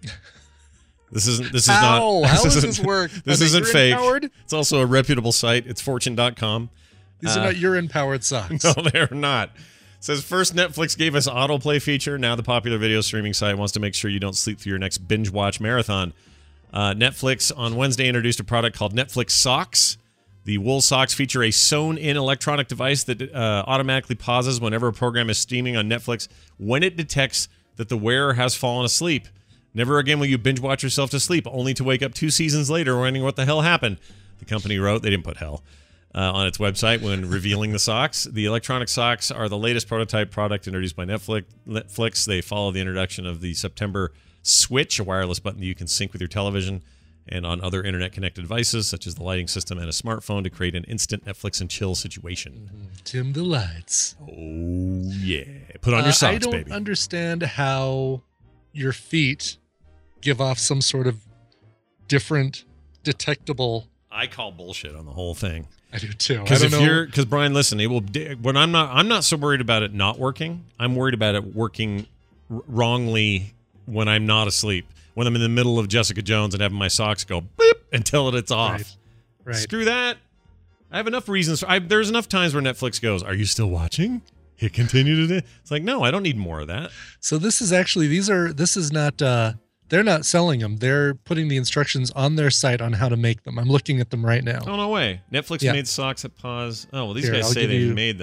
Speaker 1: This isn't. This is
Speaker 2: How?
Speaker 1: not.
Speaker 2: How does
Speaker 1: isn't-
Speaker 2: this work?
Speaker 1: This
Speaker 2: Are they
Speaker 1: isn't fake.
Speaker 2: urine-powered?
Speaker 1: It's also a reputable site. It's fortune dot com.
Speaker 2: These are
Speaker 1: Uh,
Speaker 2: not urine-powered socks.
Speaker 1: No, they're not. It says first Netflix gave us autoplay feature. Now the popular video streaming site wants to make sure you don't sleep through your next binge watch marathon. Uh, Netflix on Wednesday introduced a product called Netflix Socks. The wool socks feature a sewn-in electronic device that uh, automatically pauses whenever a program is streaming on Netflix when it detects that the wearer has fallen asleep. Never again will you binge watch yourself to sleep, only to wake up two seasons later wondering what the hell happened. The company wrote, they didn't put hell, uh, on its website when revealing the socks. The electronic socks are the latest prototype product introduced by Netflix. Netflix. They follow the introduction of the September Switch, a wireless button that you can sync with your television and on other internet-connected devices, such as the lighting system and a smartphone, to create an instant Netflix and chill situation.
Speaker 2: Dim the lights.
Speaker 1: Oh, yeah. Put on
Speaker 2: Uh,
Speaker 1: your socks,
Speaker 2: I don't
Speaker 1: baby.
Speaker 2: understand how your feet give off some sort of different detectable.
Speaker 1: I call bullshit on the whole thing.
Speaker 2: I do too. I
Speaker 1: Because
Speaker 2: don't
Speaker 1: if
Speaker 2: know.
Speaker 1: you're, because Brian, listen, it will. When I'm not, I'm not so worried about it not working. I'm worried about it working r- wrongly when I'm not asleep. When I'm in the middle of Jessica Jones and having my socks go beep until it's off.
Speaker 2: Right. Right.
Speaker 1: Screw that. I have enough reasons. I, there's enough times where Netflix goes, "Are you still watching?" Hit continue to do. It's like, no, I don't need more of that.
Speaker 2: So this is actually these are this is not uh they're not selling them. They're putting the instructions on their site on how to make them. I'm looking at them right now.
Speaker 1: Oh no way! Netflix
Speaker 2: Yeah.
Speaker 1: made socks that pause. Oh well, these
Speaker 2: Here,
Speaker 1: guys
Speaker 2: I'll
Speaker 1: say
Speaker 2: give
Speaker 1: they
Speaker 2: you-
Speaker 1: made them.
Speaker 2: Here,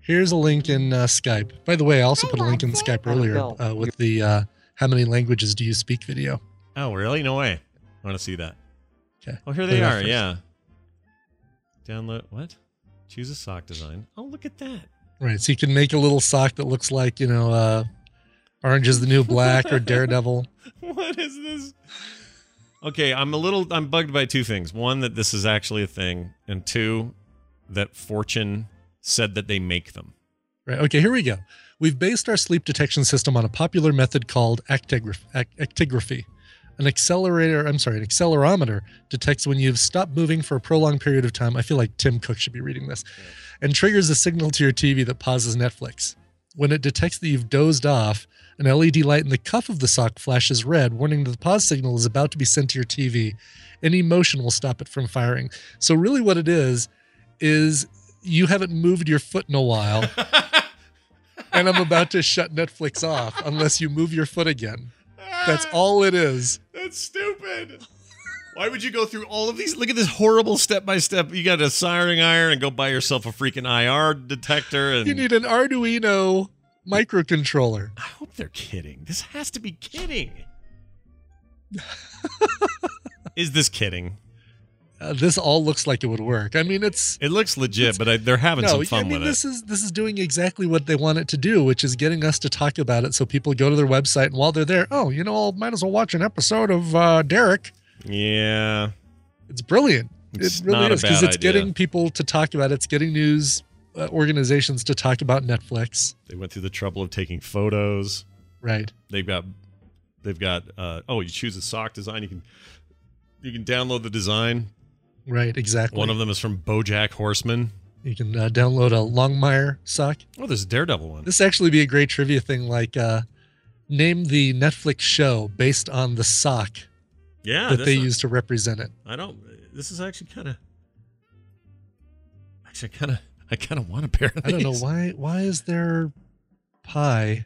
Speaker 2: Here's a link in uh, Skype. By the way, I also put a link in Skype earlier uh, with the uh, how many languages do you speak video.
Speaker 1: Oh, really? No way. I want to see that.
Speaker 2: Okay.
Speaker 1: Oh, here they are. Yeah. Download. What? Choose a sock design. Oh, look at that.
Speaker 2: Right. So you can make a little sock that looks like, you know, uh, Orange is the New Black or Daredevil.
Speaker 1: What is this? Okay, I'm a little, I'm bugged by two things. One, that this is actually a thing. And two, that Fortune said that they make them.
Speaker 2: Right. Okay, here we go. We've based our sleep detection system on a popular method called actigraphy. actigraphy. An accelerator, I'm sorry, an accelerometer detects when you've stopped moving for a prolonged period of time. I feel like Tim Cook should be reading this. Yeah. And triggers a signal to your T V that pauses Netflix. When it detects that you've dozed off, an L E D light in the cuff of the sock flashes red, warning that the pause signal is about to be sent to your T V. Any motion will stop it from firing. So really what it is, is you haven't moved your foot in a while, and I'm about to shut Netflix off unless you move your foot again. That's all it is.
Speaker 1: That's stupid. Why would you go through all of these? Look at this horrible step-by-step. You got a soldering iron and go buy yourself a freaking I R detector. And
Speaker 2: you need an Arduino microcontroller.
Speaker 1: I hope they're kidding. This has to be kidding. Is this kidding?
Speaker 2: Uh, this all looks like it would work. I mean, it's
Speaker 1: it looks legit, but I, they're having
Speaker 2: no,
Speaker 1: some fun
Speaker 2: I mean,
Speaker 1: with
Speaker 2: this
Speaker 1: it.
Speaker 2: Is this is doing exactly what they want it to do, which is getting us to talk about it. So people go to their website, and while they're there, oh, you know, I might as well watch an episode of uh, Derek.
Speaker 1: Yeah,
Speaker 2: it's brilliant.
Speaker 1: It's
Speaker 2: it really
Speaker 1: not
Speaker 2: is
Speaker 1: a
Speaker 2: because
Speaker 1: bad
Speaker 2: it's
Speaker 1: idea.
Speaker 2: getting people to talk about it. It's getting news uh, organizations to talk about Netflix.
Speaker 1: They went through the trouble of taking photos.
Speaker 2: Right.
Speaker 1: They've got, they've got. Uh, oh, you choose a sock design. You can, you can download the design.
Speaker 2: Right. Exactly.
Speaker 1: One of them is from BoJack Horseman.
Speaker 2: You can uh, download a Longmire sock.
Speaker 1: Oh, there's a Daredevil one.
Speaker 2: This actually be a great trivia thing. Like, uh, name the Netflix show based on the sock.
Speaker 1: Yeah,
Speaker 2: that they
Speaker 1: not,
Speaker 2: use to represent it.
Speaker 1: I don't. This is actually kind of. Actually, kind of. I kind of want a pair of these.
Speaker 2: I don't know why. Why is there pie?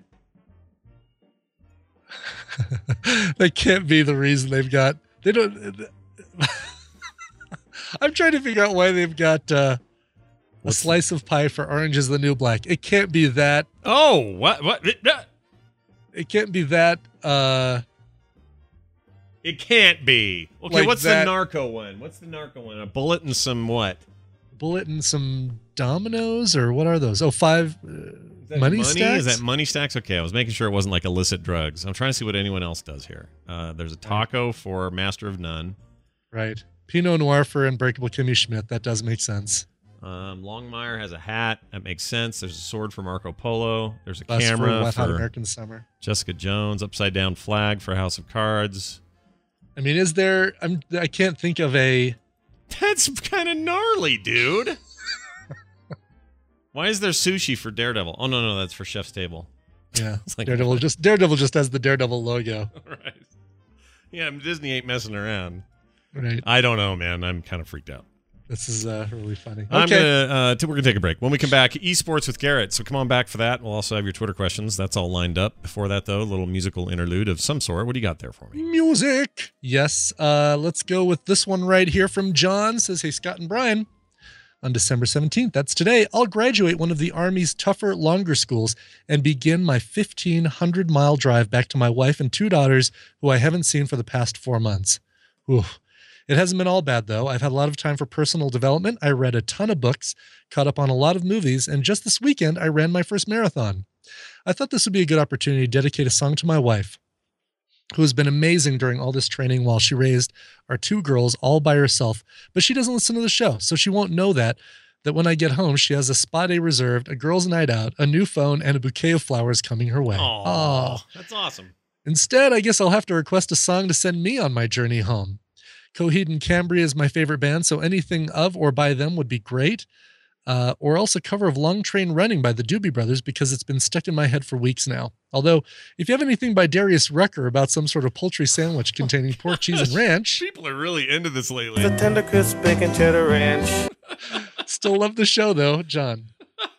Speaker 2: That can't be the reason they've got. They don't. I'm trying to figure out why they've got uh, a slice of pie for Orange is the New Black. It can't be that.
Speaker 1: Oh, what? What?
Speaker 2: It can't be that. Uh,
Speaker 1: It can't be. Okay,
Speaker 2: like
Speaker 1: what's
Speaker 2: that,
Speaker 1: the narco one? What's the narco one? A bullet and some what?
Speaker 2: Bullet and some dominoes, or what are those? Oh, five uh, money, money stacks?
Speaker 1: Is that money stacks? Okay, I was making sure it wasn't like illicit drugs. I'm trying to see what anyone else does here. Uh, there's a taco right. for Master of None.
Speaker 2: Right. Pinot Noir for Unbreakable Kimmy Schmidt. That does make sense.
Speaker 1: Um, Longmire has a hat. That makes sense. There's a sword for Marco Polo. There's a
Speaker 2: Bus
Speaker 1: camera
Speaker 2: for Wet Hot
Speaker 1: for
Speaker 2: American Summer.
Speaker 1: Jessica Jones. Upside down flag for House of Cards.
Speaker 2: I mean, is there? I'm. I can't think of a.
Speaker 1: That's kind of gnarly, dude. Why is there sushi for Daredevil? Oh no, no, that's for Chef's Table.
Speaker 2: Yeah,
Speaker 1: like,
Speaker 2: Daredevil
Speaker 1: what?
Speaker 2: just Daredevil just has the Daredevil logo.
Speaker 1: Right. Yeah, Disney ain't messing around.
Speaker 2: Right.
Speaker 1: I don't know, man. I'm kind of freaked out.
Speaker 2: This is uh, really funny. Okay.
Speaker 1: I'm gonna, uh, t- we're going to take a break. When we come back, esports with Garrett. So come on back for that. We'll also have your Twitter questions. That's all lined up. Before that, though, a little musical interlude of some sort. What do you got there for me?
Speaker 2: Music. Yes. Uh, let's go with this one right here from John. Says, hey, Scott and Brian. On December seventeenth, that's today, I'll graduate one of the Army's tougher, longer schools and begin my fifteen hundred mile drive back to my wife and two daughters who I haven't seen for the past four months. Oof. It hasn't been all bad, though. I've had a lot of time for personal development. I read a ton of books, caught up on a lot of movies, and just this weekend, I ran my first marathon. I thought this would be a good opportunity to dedicate a song to my wife, who has been amazing during all this training while she raised our two girls all by herself. But she doesn't listen to the show, so she won't know that, that when I get home, she has a spa day reserved, a girls' night out, a new phone, and a bouquet of flowers coming her way.
Speaker 1: Oh, that's awesome.
Speaker 2: Instead, I guess I'll have to request a song to send me on my journey home. Coheed and Cambria is my favorite band, so anything of or by them would be great. Uh, or else a cover of Long Train Running by the Doobie Brothers, because it's been stuck in my head for weeks now. Although, if you have anything by Darius Rucker about some sort of poultry sandwich containing pork, cheese, and ranch...
Speaker 1: People are really into this lately.
Speaker 5: The tender crisp bacon cheddar ranch.
Speaker 2: Still love the show, though, John.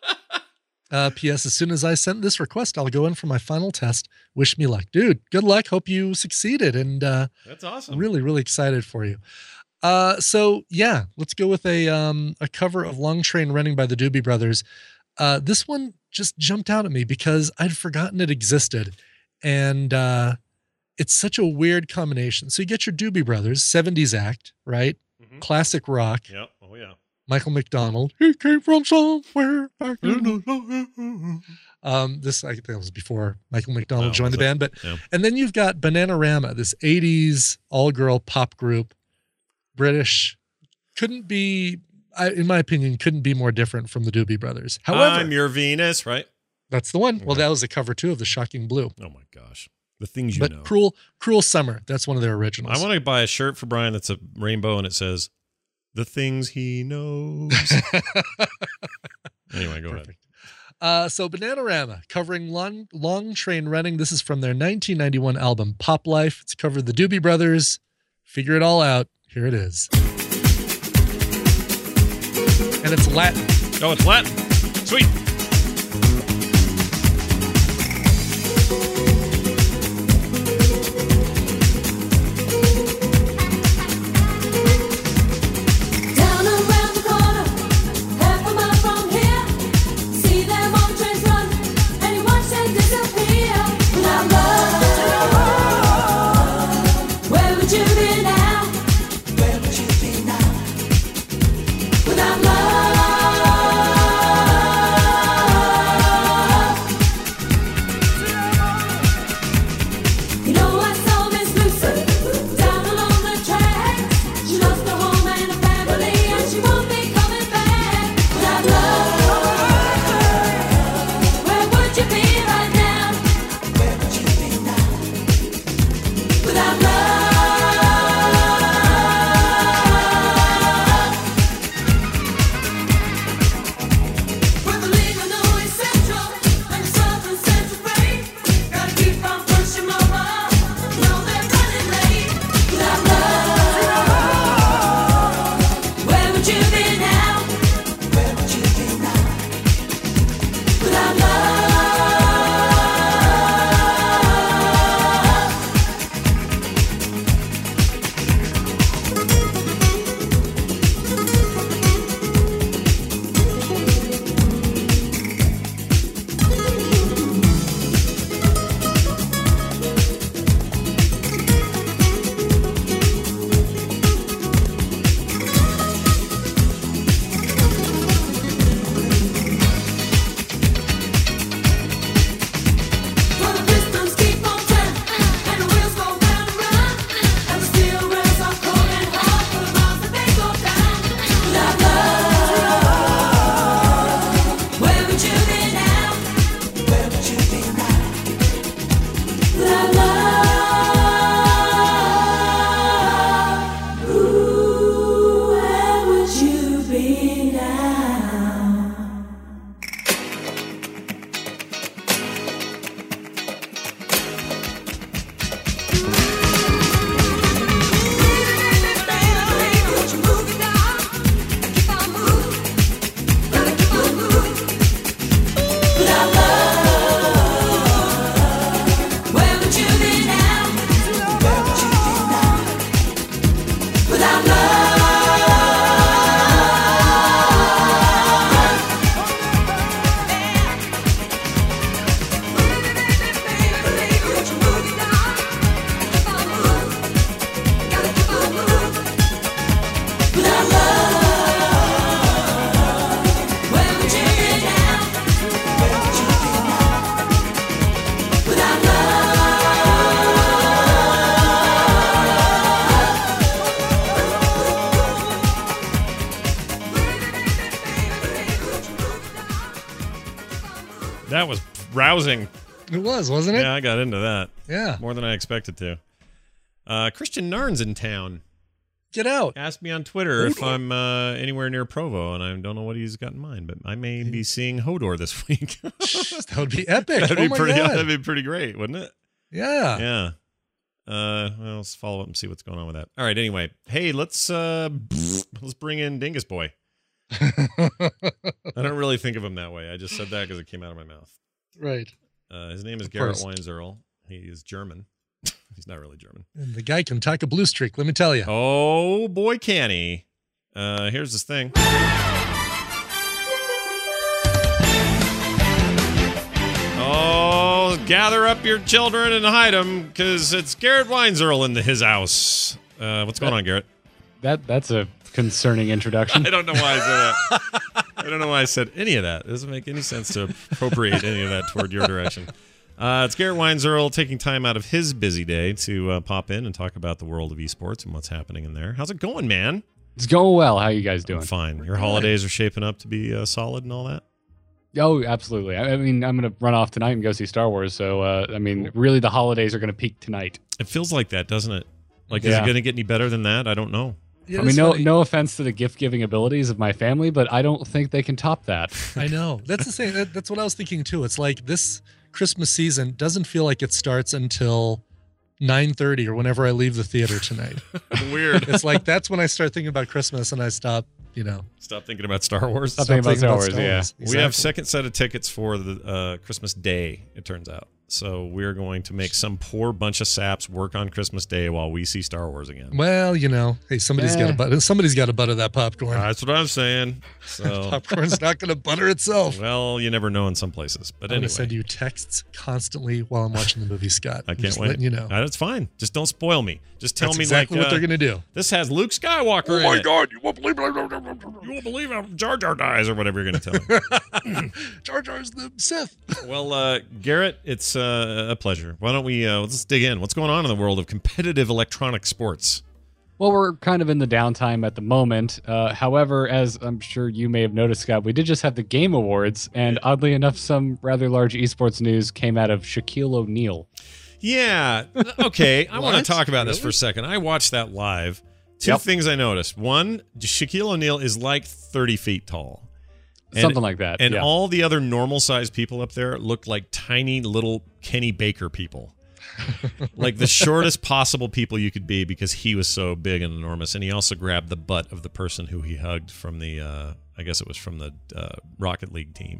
Speaker 2: Uh, P S. As soon as I sent this request, I'll go in for my final test. Wish me luck. Dude, good luck. Hope you succeeded. And uh,
Speaker 1: that's awesome.
Speaker 2: Really, really excited for you. Uh, so, yeah, let's go with a um, a cover of Long Train Running by the Doobie Brothers. Uh, this one just jumped out at me because I'd forgotten it existed. And uh, it's such a weird combination. So you get your Doobie Brothers, seventies act, right? Mm-hmm. Classic rock.
Speaker 1: Yep. Oh, yeah.
Speaker 2: Michael McDonald. He came from somewhere back in the... Um, this, I think that was before Michael McDonald oh, joined the band. But yeah. And then you've got Bananarama, this eighties all-girl pop group, British. Couldn't be... I, in my opinion, couldn't be more different from the Doobie Brothers. However,
Speaker 1: I'm your Venus, right?
Speaker 2: That's the one. Well, that was the cover too of the Shocking Blue.
Speaker 1: Oh my gosh, the things you
Speaker 2: but
Speaker 1: know.
Speaker 2: Cruel, Cruel Summer. That's one of their originals.
Speaker 1: I want to buy a shirt for Brian that's a rainbow and it says, "The things he knows." Anyway, go Perfect.
Speaker 2: ahead. Uh, so Bananarama covering long, long Train Running. This is from their nineteen ninety-one album Pop Life. It's covered the Doobie Brothers. Figure it all out. Here it is. And it's Latin.
Speaker 1: Oh, it's Latin. Sweet. That was rousing.
Speaker 2: It was, wasn't it?
Speaker 1: Yeah, I got into that.
Speaker 2: Yeah.
Speaker 1: More than I expected to. Uh, Christian Narn's in town.
Speaker 2: Get out.
Speaker 1: Asked me on Twitter Hodor. if I'm uh, anywhere near Provo, and I don't know what he's got in mind, but I may be seeing Hodor this week.
Speaker 2: That would be epic.
Speaker 1: That'd
Speaker 2: oh
Speaker 1: be
Speaker 2: my
Speaker 1: pretty.
Speaker 2: God.
Speaker 1: That'd be pretty great, wouldn't it?
Speaker 2: Yeah.
Speaker 1: Yeah. Uh, well, let's follow up and see what's going on with that. All right. Anyway, hey, let's uh, let's bring in Dingus Boy. I don't really think of him that way. I just said that because it came out of my mouth.
Speaker 2: Right.
Speaker 1: Uh, his name is Garrett Weinzierl. He is German. He's not really German.
Speaker 2: And the guy can talk a blue streak, let me tell you.
Speaker 1: Oh, boy, can he. Uh, here's this thing. gather up your children and hide them because it's Garrett Weinzierl in the, his house. Uh, what's going on, Garrett?
Speaker 6: That That's a concerning introduction.
Speaker 1: I don't know why I said that. I don't know why I said any of that. It doesn't make any sense to appropriate any of that toward your direction. Uh, it's Garrett Weinzierl taking time out of his busy day to uh, pop in and talk about the world of esports and what's happening in there. How's it going, man?
Speaker 6: It's going well. How you guys doing?
Speaker 1: Fine. Your holidays are shaping up to be uh, solid and all that?
Speaker 6: Oh, absolutely. I, I mean, I'm going to run off tonight and go see Star Wars. So, uh, I mean, really the holidays are going to peak tonight.
Speaker 1: It feels like that, doesn't it? Like, is
Speaker 6: Yeah.
Speaker 1: it going to get any better than that? I don't know.
Speaker 2: Yeah,
Speaker 6: I mean,
Speaker 2: it's
Speaker 6: no
Speaker 2: funny.
Speaker 6: no offense to the gift-giving abilities of my family, but I don't think they can top that.
Speaker 2: I know. That's the same. That, that's what I was thinking too. It's like this Christmas season doesn't feel like it starts until nine thirty or whenever I leave the theater tonight.
Speaker 1: Weird.
Speaker 2: It's like that's when I start thinking about Christmas and I stop, you know.
Speaker 1: Stop thinking about Star Wars.
Speaker 6: Stop thinking about Star Wars, yeah.
Speaker 1: We have second set of tickets for the uh, Christmas Day, it turns out. So we're going to make some poor bunch of saps work on Christmas Day while we see Star Wars again.
Speaker 2: Well, you know, hey, somebody's got
Speaker 6: Eh.
Speaker 2: to butter. Somebody's got to butter that popcorn.
Speaker 1: That's what I'm saying. So,
Speaker 2: Popcorn's not going to butter itself.
Speaker 1: well, you never know in some places. But
Speaker 2: I'm
Speaker 1: anyway,
Speaker 2: going to send you texts constantly while I'm watching the movie, Scott.
Speaker 1: I
Speaker 2: I'm
Speaker 1: can't
Speaker 2: just
Speaker 1: wait.
Speaker 2: letting you know.
Speaker 1: That's fine. Just don't spoil me. Just tell
Speaker 2: That's
Speaker 1: me
Speaker 2: exactly
Speaker 1: like
Speaker 2: what they're
Speaker 1: uh,
Speaker 2: going to do.
Speaker 1: this has Luke Skywalker
Speaker 2: Oh
Speaker 1: in
Speaker 2: my
Speaker 1: it.
Speaker 2: God, you won't believe it.
Speaker 1: You won't believe how Jar Jar dies or whatever you're going to tell me.
Speaker 2: Jar Jar's the Sith.
Speaker 1: Well, uh, Garrett, it's uh, a pleasure. Why don't we uh, let's dig in? What's going on in the world of competitive electronic sports?
Speaker 6: Well, we're kind of in the downtime at the moment. Uh, however, as I'm sure you may have noticed, Scott, we did just have the Game Awards, and oddly enough, some rather large esports news came out of Shaquille O'Neal.
Speaker 1: Yeah. Okay. I want
Speaker 2: What?
Speaker 1: to talk about this
Speaker 2: Really?
Speaker 1: for a second. I watched that live. Two
Speaker 6: Yep.
Speaker 1: things I noticed. One, Shaquille O'Neal is like thirty feet tall. And-
Speaker 6: Something like that.
Speaker 1: And
Speaker 6: yeah.
Speaker 1: all the other normal sized people up there looked like tiny little Kenny Baker people. Like the shortest possible people you could be because he was so big and enormous. And he also grabbed the butt of the person who he hugged from the, uh, I guess it was from the uh, Rocket League team.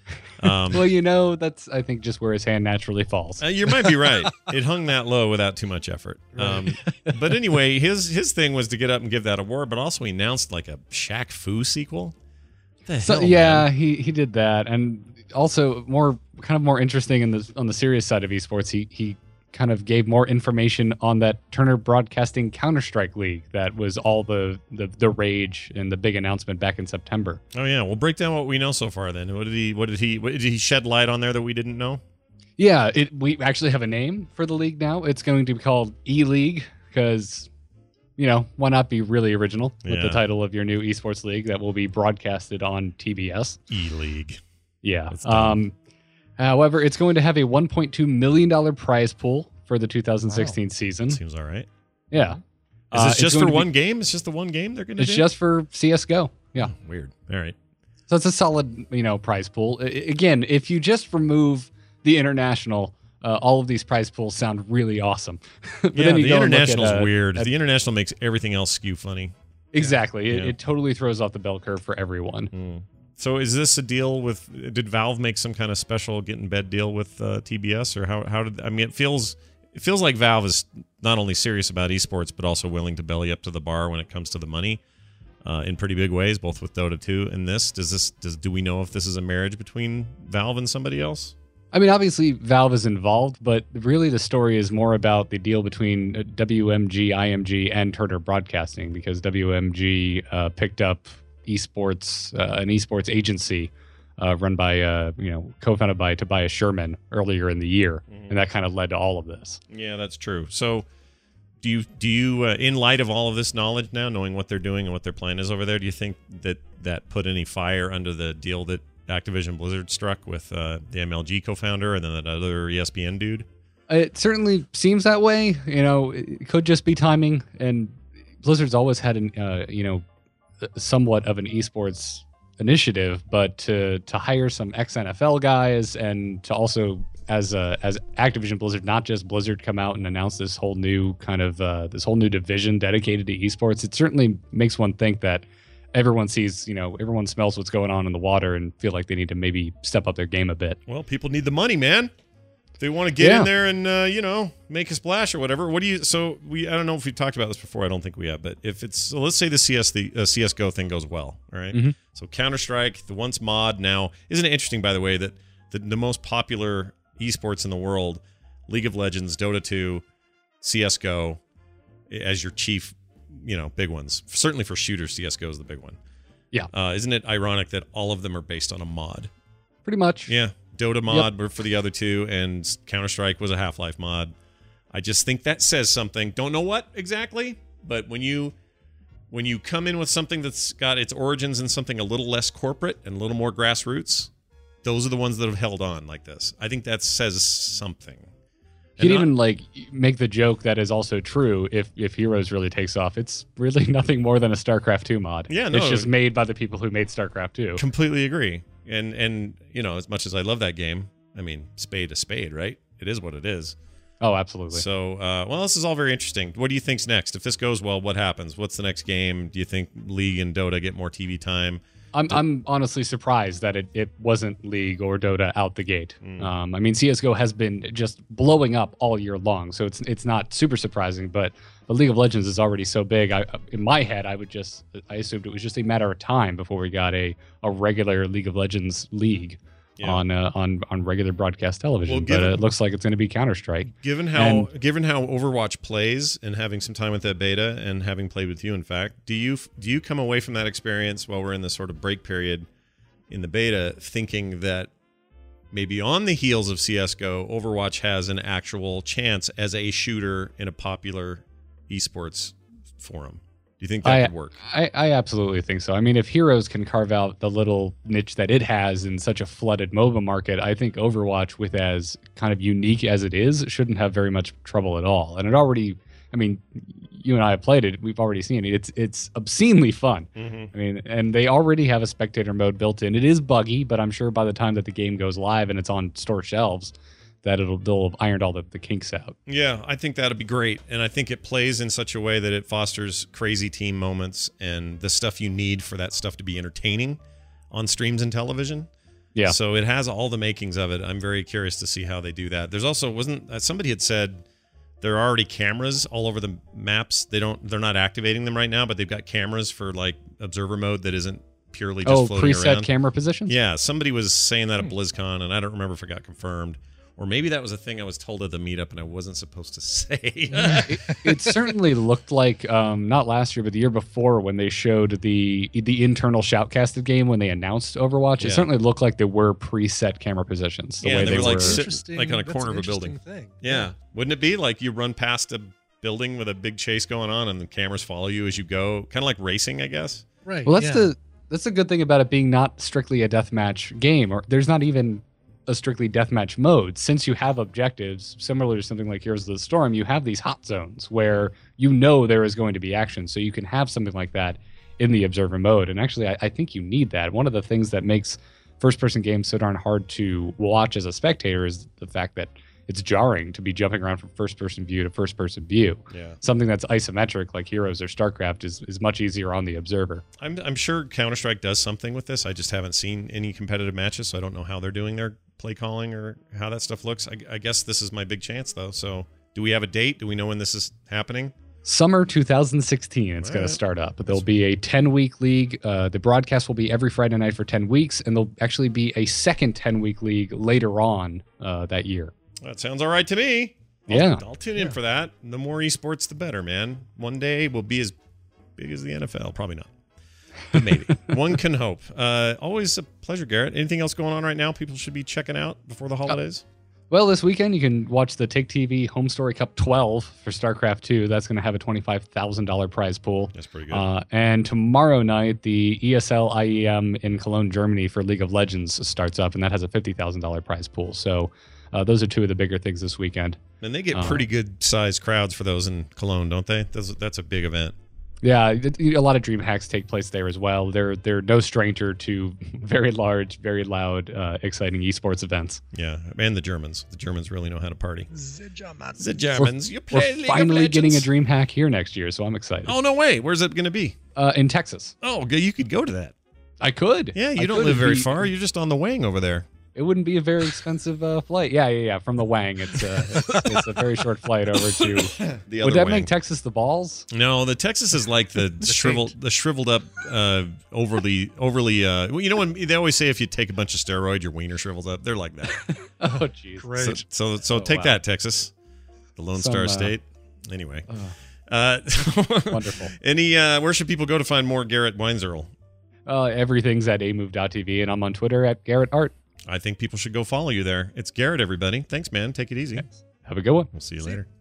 Speaker 1: Um,
Speaker 6: well, you know, that's, I think, just where his hand naturally falls.
Speaker 1: Uh, you might be right. It hung that low without too much effort. Um, but anyway, his his thing was to get up and give that award, but also he announced like a Shaq Fu sequel. What the
Speaker 6: So
Speaker 1: hell,
Speaker 6: yeah,
Speaker 1: man?
Speaker 6: he he did that, and also more kind of more interesting in the on the serious side of esports, he he kind of gave more information on that Turner Broadcasting Counter-Strike League that was all the, the the rage and the big announcement back in September.
Speaker 1: Oh yeah, well break down what we know so far. Then what did he what did he what did he shed light on there that we didn't know?
Speaker 6: Yeah, it we actually have a name for the league now. It's going to be called E-League because, you know, why not be really original with
Speaker 1: Yeah.
Speaker 6: the title of your new esports league that will be broadcasted on T B S.
Speaker 1: E League.
Speaker 6: Yeah.
Speaker 1: That's dumb.
Speaker 6: Um, however, it's going to have a one point two million dollars prize pool for the two thousand sixteen season.
Speaker 1: Seems all right.
Speaker 6: Yeah.
Speaker 1: Is
Speaker 6: Uh,
Speaker 1: this
Speaker 6: it's
Speaker 1: just
Speaker 6: going
Speaker 1: for
Speaker 6: to be-
Speaker 1: one game? It's just the one game they're going to do?
Speaker 6: It's just for C S G O. Yeah.
Speaker 1: Oh, weird. All right.
Speaker 6: So it's a solid, you know, prize pool. I- Again, if you just remove the international, uh, all of these prize pools sound really awesome. But
Speaker 1: Yeah,
Speaker 6: then you
Speaker 1: the
Speaker 6: go and look at,
Speaker 1: international's
Speaker 6: uh,
Speaker 1: weird.
Speaker 6: at-
Speaker 1: the international makes everything else skew funny.
Speaker 6: Exactly. It,
Speaker 1: Yeah.
Speaker 6: it totally throws off the bell curve for everyone.
Speaker 1: Mm. So is this a deal with? Did Valve make some kind of special get in bed deal with uh, T B S, or how? How did? I mean, it feels it feels like Valve is not only serious about esports, but also willing to belly up to the bar when it comes to the money, uh, in pretty big ways, both with Dota two and this. Does this? Does do we know if this is a marriage between Valve and somebody else?
Speaker 6: I mean, obviously, Valve is involved, but really the story is more about the deal between uh, W M G, I M G, and Turner Broadcasting, because W M G uh, picked up esports, uh, an esports agency uh, run by, uh, you know, co-founded by Tobias Sherman earlier in the year, and that kind of led to all of this.
Speaker 1: Yeah, that's true. So, do you do you uh, in light of all of this knowledge now, knowing what they're doing and what their plan is over there, do you think that that put any fire under the deal that Activision Blizzard struck with uh, the M L G co-founder and then that other E S P N dude?
Speaker 6: It certainly seems that way. You know, it could just be timing, and Blizzard's always had an, uh, you know, somewhat of an esports initiative, but to to hire some ex-N F L guys and to also as uh, as Activision Blizzard, not just Blizzard, come out and announce this whole new kind of uh, this whole new division dedicated to esports, it certainly makes one think that everyone sees, you know, everyone smells what's going on in the water and feel like they need to maybe step up their game a bit.
Speaker 1: Well, people need the money, man. If they want to get
Speaker 6: Yeah.
Speaker 1: in there and uh, you know, make a splash or whatever. What do you? So we I don't know if we talked about this before. I don't think we have. But if it's so, let's say the C S the uh, C S G O thing goes well. All right?
Speaker 6: Mhm.
Speaker 1: So Counter Strike, the once mod now, isn't it interesting by the way that the, the most popular esports in the world, League of Legends, Dota two, C S G O as your chief, you know, big ones. Certainly for shooters, C S G O is the big one.
Speaker 6: Yeah.
Speaker 1: Uh, isn't it ironic that all of them are based on a mod?
Speaker 6: Pretty much.
Speaker 1: Yeah. Dota mod
Speaker 6: Yep.
Speaker 1: were for the other two, and Counter-Strike was a Half-Life mod. I just think that says something. Don't know what exactly, but when you when you come in with something that's got its origins in something a little less corporate and a little more grassroots, those are the ones that have held on like this. I think that says something.
Speaker 6: You can
Speaker 1: And not-
Speaker 6: even like make the joke that is also true if if Heroes really takes off. It's really nothing more than a StarCraft two mod.
Speaker 1: Yeah, no.
Speaker 6: It's just made by the people who made StarCraft two.
Speaker 1: completely agree. And and you know, as much as I love that game, I mean, spade a spade, right? It is what it is.
Speaker 6: Oh, absolutely.
Speaker 1: So, uh, well, this is all very interesting. What do you think's next? If this goes well, what happens? What's the next game? Do you think League and Dota get more T V time?
Speaker 6: I'm I'm honestly surprised that it, it wasn't League or Dota out the gate.
Speaker 1: Mm.
Speaker 6: Um, I mean, C S G O has been just blowing up all year long, so it's it's not super surprising. But the League of Legends is already so big. I, in my head, I would just I assumed it was just a matter of time before we got a, a regular League of Legends league
Speaker 1: Yeah.
Speaker 6: on uh, on on regular broadcast television.
Speaker 1: Well,
Speaker 6: but
Speaker 1: given-
Speaker 6: uh, it looks like it's going to be Counter-Strike.
Speaker 1: Given how
Speaker 6: And-
Speaker 1: given how Overwatch plays and having some time with that beta and having played with you, in fact, do you do you come away from that experience while we're in this sort of break period in the beta thinking that maybe on the heels of C S G O, Overwatch has an actual chance as a shooter in a popular esports forum? Do you think that
Speaker 6: I,
Speaker 1: could work?
Speaker 6: I, I absolutely think so. I mean, if Heroes can carve out the little niche that it has in such a flooded MOBA market, I think Overwatch, with as kind of unique as it is, shouldn't have very much trouble at all. And it already, I mean, you and I have played it. We've already seen it. It's it's obscenely fun.
Speaker 1: Mm-hmm.
Speaker 6: I mean, and they already have a spectator mode built in. It is buggy, but I'm sure by the time that the game goes live and it's on store shelves, that it'll they'll have ironed all the, the kinks out.
Speaker 1: Yeah, I think that'd be great. And I think it plays in such a way that it fosters crazy team moments and the stuff you need for that stuff to be entertaining on streams and television.
Speaker 6: Yeah.
Speaker 1: So it has all the makings of it. I'm very curious to see how they do that. There's also wasn't uh, somebody had said there are already cameras all over the maps. They don't they're not activating them right now, but they've got cameras for like observer mode that isn't purely just
Speaker 6: Oh,
Speaker 1: floating
Speaker 6: preset
Speaker 1: around.
Speaker 6: camera positions?
Speaker 1: Yeah, somebody was saying that at BlizzCon, and I don't remember if it got confirmed. Or maybe that was a thing I was told at the meetup and I wasn't supposed to say.
Speaker 6: it, it certainly looked like um, not last year, but the year before when they showed the the internal shoutcasted game when they announced Overwatch.
Speaker 1: Yeah.
Speaker 6: It certainly looked like there were preset camera positions. The
Speaker 1: Yeah,
Speaker 6: way
Speaker 1: they
Speaker 6: they
Speaker 1: were, like,
Speaker 6: were.
Speaker 1: sit-
Speaker 2: Interesting.
Speaker 1: like on a
Speaker 2: That's
Speaker 1: corner
Speaker 2: an
Speaker 1: of a building.
Speaker 2: interesting Thing.
Speaker 1: Yeah. Wouldn't it be like you run past a building with a big chase going on and the cameras follow you as you go? Kind of like racing, I guess.
Speaker 2: Right.
Speaker 6: Well, that's
Speaker 2: yeah.
Speaker 6: the that's the good thing about it being not strictly a deathmatch game, or there's not even a strictly deathmatch mode. Since you have objectives similar to something like Heroes of the Storm, you have these hot zones where you know there is going to be action, so you can have something like that in the observer mode. And actually, I, I think you need that. One of the things that makes first-person games so darn hard to watch as a spectator is the fact that it's jarring to be jumping around from first-person view to first-person view.
Speaker 1: Yeah.
Speaker 6: Something that's isometric like Heroes or StarCraft is, is much easier on the observer.
Speaker 1: I'm, I'm sure Counter-Strike does something with this. I just haven't seen any competitive matches, so I don't know how they're doing their play calling or how that stuff looks. I, I guess this is my big chance, though. So do we have a date? Do we know when this is happening?
Speaker 6: Summer two thousand sixteen, it's going
Speaker 1: Alright.
Speaker 6: to start up. There'll be a ten-week league. Uh, the broadcast will be every Friday night for ten weeks, and there'll actually be a second ten-week league later on uh, that year.
Speaker 1: That sounds all right to me. I'll,
Speaker 6: Yeah.
Speaker 1: I'll tune in for that. The more esports, the better, man. One day we'll be as big as the N F L. Probably not. But maybe. One can hope. Uh, always a pleasure, Garrett. Anything else going on right now people should be checking out before the holidays?
Speaker 6: Well, this weekend you can watch the Take T V Home Story Cup twelve for StarCraft two. That's going to have a twenty-five thousand dollars prize pool.
Speaker 1: That's pretty good.
Speaker 6: Uh, and tomorrow night, the E S L I E M in Cologne, Germany for League of Legends starts up, and that has a fifty thousand dollars prize pool. So uh, those are two of the bigger things this weekend.
Speaker 1: and they get
Speaker 6: uh,
Speaker 1: pretty good sized crowds for those in Cologne, don't they? Those, that's a big event.
Speaker 6: Yeah, it- a lot of dream hacks take place there as well. They're they're no stranger to very large, very loud, uh, exciting esports events.
Speaker 1: Yeah. And the Germans. The Germans really know how to party.
Speaker 2: The German.
Speaker 1: The Germans. You
Speaker 6: We're
Speaker 1: play League of
Speaker 6: finally getting a
Speaker 1: Legends?
Speaker 6: dream hack here next year, so I'm excited.
Speaker 1: Oh, no way. Where's it going to be?
Speaker 6: Uh, in Texas,
Speaker 1: Oh, g- you could go to that.
Speaker 6: I could.
Speaker 1: Yeah, you
Speaker 6: I
Speaker 1: don't
Speaker 6: could
Speaker 1: live very
Speaker 6: be-
Speaker 1: far. You're just on the wing over there.
Speaker 6: It wouldn't be a very expensive uh, flight. Yeah, yeah, yeah. From the Wang, it's a it's a very short flight over to.
Speaker 1: The other
Speaker 6: Would that
Speaker 1: Wang.
Speaker 6: make Texas the balls?
Speaker 1: No, the Texas is like the, shriveled, the shriveled up, uh, overly, overly. Uh, well, you know when they always say if you take a bunch of steroid, your wiener shrivels up. They're like that.
Speaker 6: Oh, jeez.
Speaker 2: Great.
Speaker 1: So, so, so
Speaker 6: Oh,
Speaker 1: take
Speaker 6: wow.
Speaker 1: that, Texas, the Lone
Speaker 6: Some,
Speaker 1: Star
Speaker 6: uh,
Speaker 1: State. Anyway,
Speaker 6: Oh,
Speaker 1: uh,
Speaker 6: wonderful.
Speaker 1: Any, uh, where should people go to find more Garrett Weinzierl?
Speaker 6: Uh, everything's at a move dot t v, and I'm on Twitter at Garrett Art.
Speaker 1: I think people should go follow you there. It's Garrett, everybody. Thanks, man. Take it easy.
Speaker 6: Have a good one.
Speaker 1: We'll see you later.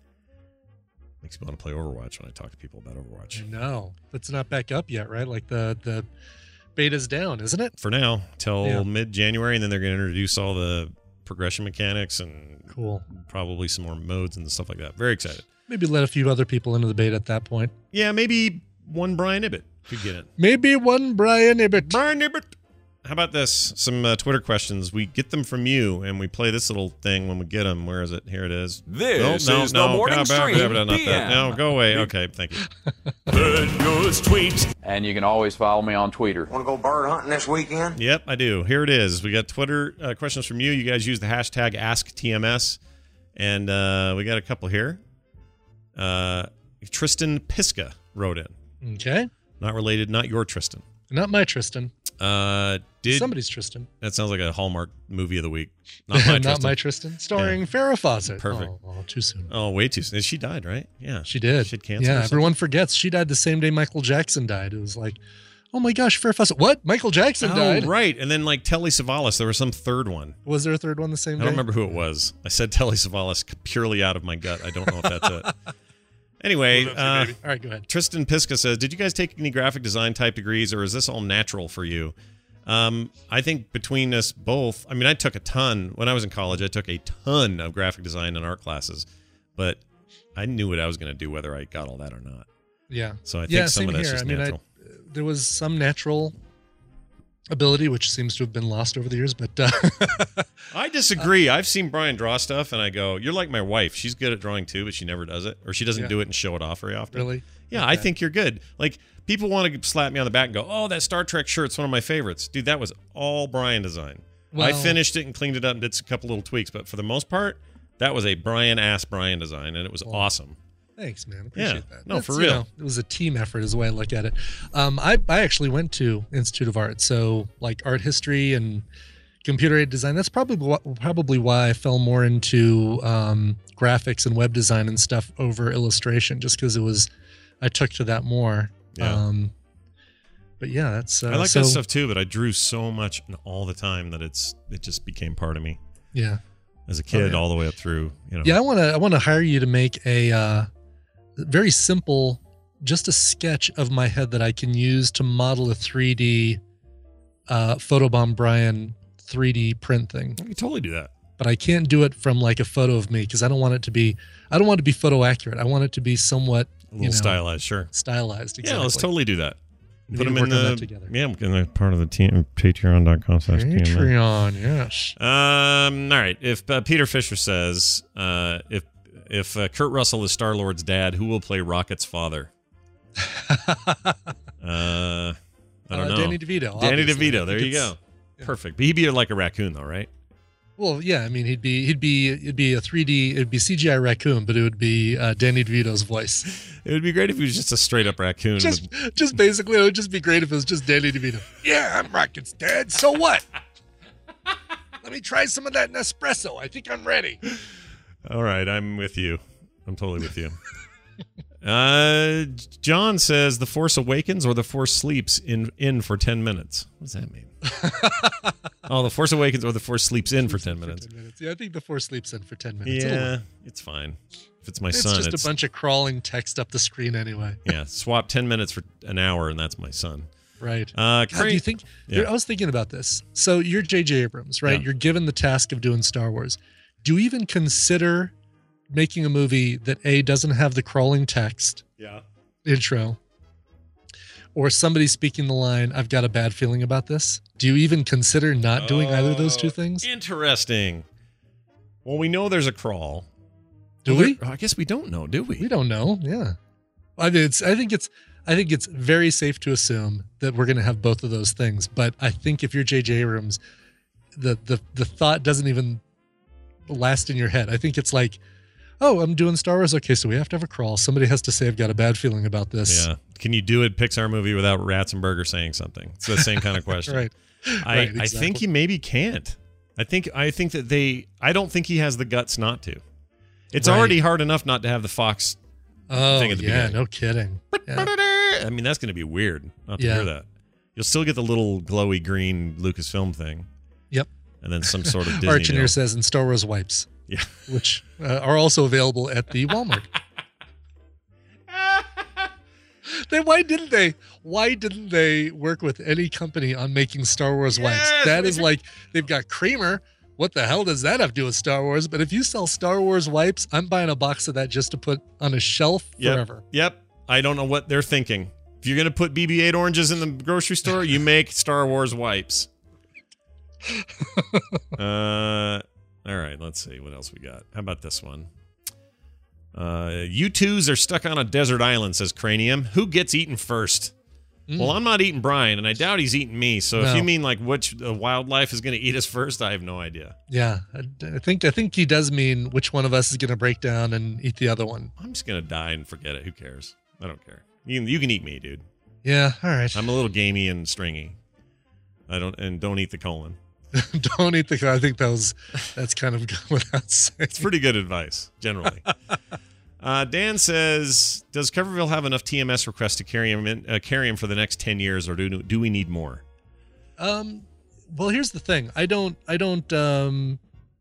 Speaker 1: Makes me want to play Overwatch when I talk to people about Overwatch.
Speaker 2: No, it's not back up yet, right? Like the the beta's down, isn't it?
Speaker 1: For now, till
Speaker 2: Yeah.
Speaker 1: mid-January, and then they're going to introduce all the progression mechanics and
Speaker 2: Cool.
Speaker 1: probably some more modes and stuff like that. Very excited.
Speaker 2: Maybe let a few other people into the beta at that point.
Speaker 1: Yeah, maybe one Brian Ibbett could get it.
Speaker 2: Maybe one Brian Ibbett.
Speaker 1: Brian Ibbett. How about this? Some uh, Twitter questions. We get them from you, and we play this little thing when we get them. Where is it? Here it is.
Speaker 3: This
Speaker 1: no, no,
Speaker 3: is
Speaker 1: no.
Speaker 3: the morning
Speaker 1: Ah, blah, blah,
Speaker 3: stream.
Speaker 1: blah, not
Speaker 3: P
Speaker 1: that.
Speaker 3: M.
Speaker 1: No, go away. Okay, thank you.
Speaker 3: Good news tweet.
Speaker 7: And you can always follow me on Twitter.
Speaker 5: Want to go bird hunting this weekend?
Speaker 1: Yep, I do. Here it is. We got Twitter uh, questions from you. You guys use the hashtag Ask T M S, and uh, we got a couple here. Uh, Tristan Piska wrote in.
Speaker 2: Okay.
Speaker 1: Not related. Not your Tristan.
Speaker 2: Not my Tristan.
Speaker 1: Uh, did
Speaker 2: Somebody's Tristan.
Speaker 1: that sounds like a Hallmark movie of the week? Not my
Speaker 2: Not
Speaker 1: Tristan.
Speaker 2: my Tristan. Starring Farrah Fawcett.
Speaker 1: Perfect.
Speaker 2: Oh, oh, too soon.
Speaker 1: Oh, way too soon. She died, right? Yeah,
Speaker 2: She did.
Speaker 1: She had cancer. or
Speaker 2: Yeah,
Speaker 1: something?
Speaker 2: everyone forgets. She died the same day Michael Jackson died. It was like, oh my gosh, Farrah Fawcett. What? Michael Jackson
Speaker 1: Oh,
Speaker 2: died?
Speaker 1: right. And then like Telly Savalas, there was some third one.
Speaker 2: Was there a third one the same
Speaker 1: I
Speaker 2: day?
Speaker 1: don't remember who it was. I said Telly Savalas purely out of my gut. I don't know if that's it. Anyway, uh,
Speaker 2: All right, go ahead.
Speaker 1: Tristan Piska says, did you guys take any graphic design type degrees, or is this all natural for you? Um, I think between us both, I mean, I took a ton. When I was in college, I took a ton of graphic design and art classes, but I knew what I was going to do, whether I got all that or not.
Speaker 2: Yeah.
Speaker 1: So I think
Speaker 2: yeah,
Speaker 1: some
Speaker 2: same
Speaker 1: of that's
Speaker 2: here.
Speaker 1: just
Speaker 2: I mean,
Speaker 1: natural.
Speaker 2: I, there was some natural ability, which seems to have been lost over the years, but uh,
Speaker 1: I disagree. I've seen Brian draw stuff, and I go, "You're like my wife. She's good at drawing too, but she never does it, or she doesn't
Speaker 2: Yeah.
Speaker 1: do it and show it off very often."
Speaker 2: really.
Speaker 1: Yeah, I think you're good. Like, people want to slap me on the back and go, "Oh, that Star Trek shirt's one of my favorites." Dude, that was all Brian design. I
Speaker 2: Well-
Speaker 1: finished it and cleaned it up and did a couple little tweaks, but for the most part, that was a Brian ass Brian design, and it was awesome.
Speaker 2: Thanks, man. Appreciate
Speaker 1: Yeah.
Speaker 2: that.
Speaker 1: No, for
Speaker 2: you
Speaker 1: real.
Speaker 2: know, it was a team effort, is the way I look at it. Um, I I actually went to Institute of Art, so like art history and computer aided design. That's probably wh- probably why I fell more into um, graphics and web design and stuff over illustration, just because it was I took to that more.
Speaker 1: Yeah.
Speaker 2: Um, but yeah, that's uh,
Speaker 1: I like
Speaker 2: so,
Speaker 1: that stuff too, but I drew so much and all the time that it's it just became part of me
Speaker 2: Yeah,
Speaker 1: as a kid,
Speaker 2: yeah.
Speaker 1: all the way up through. You know,
Speaker 2: yeah. I want to I want to hire you to make a uh, very simple, just a sketch of my head that I can use to model a three D uh, Photobomb Brian three D print thing.
Speaker 1: you can totally do that.
Speaker 2: But I can't do it from like a photo of me because I don't want it to be I don't want it to be photo accurate. I want it to be somewhat
Speaker 1: A little
Speaker 2: you know,
Speaker 1: stylized, sure.
Speaker 2: stylized. Exactly.
Speaker 1: Yeah, let's totally do that.
Speaker 2: We
Speaker 1: Put
Speaker 2: need
Speaker 1: them
Speaker 2: to
Speaker 1: in
Speaker 2: work on
Speaker 1: the
Speaker 2: that together.
Speaker 1: yeah, in the part of the team patreon.com slash
Speaker 2: Patreon, yes.
Speaker 1: Um. All right. If uh, Peter Fisher says, uh, if if uh, Kurt Russell is Star Lord's dad, who will play Rocket's father? uh, I don't
Speaker 2: Uh,
Speaker 1: know.
Speaker 2: Danny DeVito.
Speaker 1: Danny
Speaker 2: obviously.
Speaker 1: DeVito.
Speaker 2: I
Speaker 1: There
Speaker 2: think
Speaker 1: you
Speaker 2: it's-
Speaker 1: go. Perfect. But he'd be like a raccoon, though, right?
Speaker 2: Well, yeah. I mean, he'd be he'd be it'd be a three D it'd be C G I raccoon, but it would be uh, Danny DeVito's voice.
Speaker 1: It would be great if he was just a straight up raccoon.
Speaker 2: Just
Speaker 1: with-
Speaker 2: just basically, it would just be great if it was just Danny DeVito. Yeah, I'm Rocket's dad. So what? Let me try some of that Nespresso. I think I'm ready.
Speaker 1: All right, I'm with you. I'm totally with you. uh, John says The Force Awakens or The Force Sleeps in in for ten minutes. What does that mean? Oh, The Force Awakens or The Force Sleeps in for ten minutes.
Speaker 2: ten minutes. Yeah, I think the Force sleeps in for ten minutes. It'll
Speaker 1: Yeah,
Speaker 2: work.
Speaker 1: it's fine. If it's my
Speaker 2: It's
Speaker 1: son,
Speaker 2: just
Speaker 1: it's
Speaker 2: a bunch of crawling text up the screen anyway.
Speaker 1: yeah. Swap ten minutes for an hour, and that's my son.
Speaker 2: Right.
Speaker 1: Uh,
Speaker 2: God, do you think?
Speaker 1: Yeah.
Speaker 2: I was thinking about this. So you're J J Abrams, right?
Speaker 1: Yeah.
Speaker 2: You're given the task of doing Star Wars. Do you even consider making a movie that A, doesn't have the crawling text
Speaker 1: Yeah.
Speaker 2: intro, or somebody speaking the line, "I've got a bad feeling about this"? Do you even consider not doing either of those two things?
Speaker 1: Interesting. Well, we know there's a crawl.
Speaker 2: Do
Speaker 1: Well,
Speaker 2: we?
Speaker 1: there- I guess we don't know, do we?
Speaker 2: We don't know. Yeah. I mean, it's. I think it's. I think it's very safe to assume that we're going to have both of those things. But I think if you're J J Abrams, the the the thought doesn't even last in your head. I think it's like, oh, I'm doing Star Wars. Okay, so we have to have a crawl. Somebody has to say I've got a bad feeling about this.
Speaker 1: Yeah. Can you do a Pixar movie without Ratzenberger saying something? It's the same kind of question.
Speaker 2: Right.
Speaker 1: I,
Speaker 2: Right,
Speaker 1: I think he maybe can't. I think I think that they I don't think he has the guts not to. It's
Speaker 2: Right.
Speaker 1: already hard enough not to have the Fox
Speaker 2: Oh,
Speaker 1: thing at the
Speaker 2: yeah,
Speaker 1: beginning.
Speaker 2: no kidding. Yeah.
Speaker 1: I mean, that's going to be weird not to
Speaker 2: Yeah.
Speaker 1: hear that. You'll still get the little glowy green Lucasfilm thing.
Speaker 2: Yep.
Speaker 1: And then some sort of Disney
Speaker 2: Archineer
Speaker 1: deal.
Speaker 2: says, and Star Wars wipes,
Speaker 1: Yeah.
Speaker 2: which uh, are also available at the Walmart. Then why didn't they? Why didn't they work with any company on making Star Wars wipes?
Speaker 1: Yes,
Speaker 2: That
Speaker 1: they
Speaker 2: is
Speaker 1: could-
Speaker 2: like they've got creamer. What the hell does that have to do with Star Wars? But if you sell Star Wars wipes, I'm buying a box of that just to put on a shelf
Speaker 1: Yep.
Speaker 2: forever.
Speaker 1: Yep. I don't know what they're thinking. If you're going to put B B eight oranges in the grocery store, you make Star Wars wipes. uh, all right, let's see what else we got. How about this one? Uh, U twos are stuck on a desert island, says Cranium. Who gets eaten first?
Speaker 2: Mm.
Speaker 1: Well, I'm not eating Brian, and I doubt he's eating me. So if
Speaker 2: No.
Speaker 1: you mean like which uh, wildlife is going to eat us first, I have no idea.
Speaker 2: Yeah, I, I think I think he does mean which one of us is going to break down and eat the other one.
Speaker 1: I'm just going to die and forget it. Who cares? I don't care. You can, you can eat me, dude.
Speaker 2: Yeah, all right.
Speaker 1: I'm a little gamey and stringy. I don't and don't eat the colon.
Speaker 2: Don't eat the. I think that was that's kind of without saying.
Speaker 1: It's pretty good advice, generally. uh, Dan says, does Coverville have enough T M S requests to carry him in, uh, carry him for the next ten years, or do do we need more?
Speaker 2: Um, well, here's the thing. I don't. I don't. Um,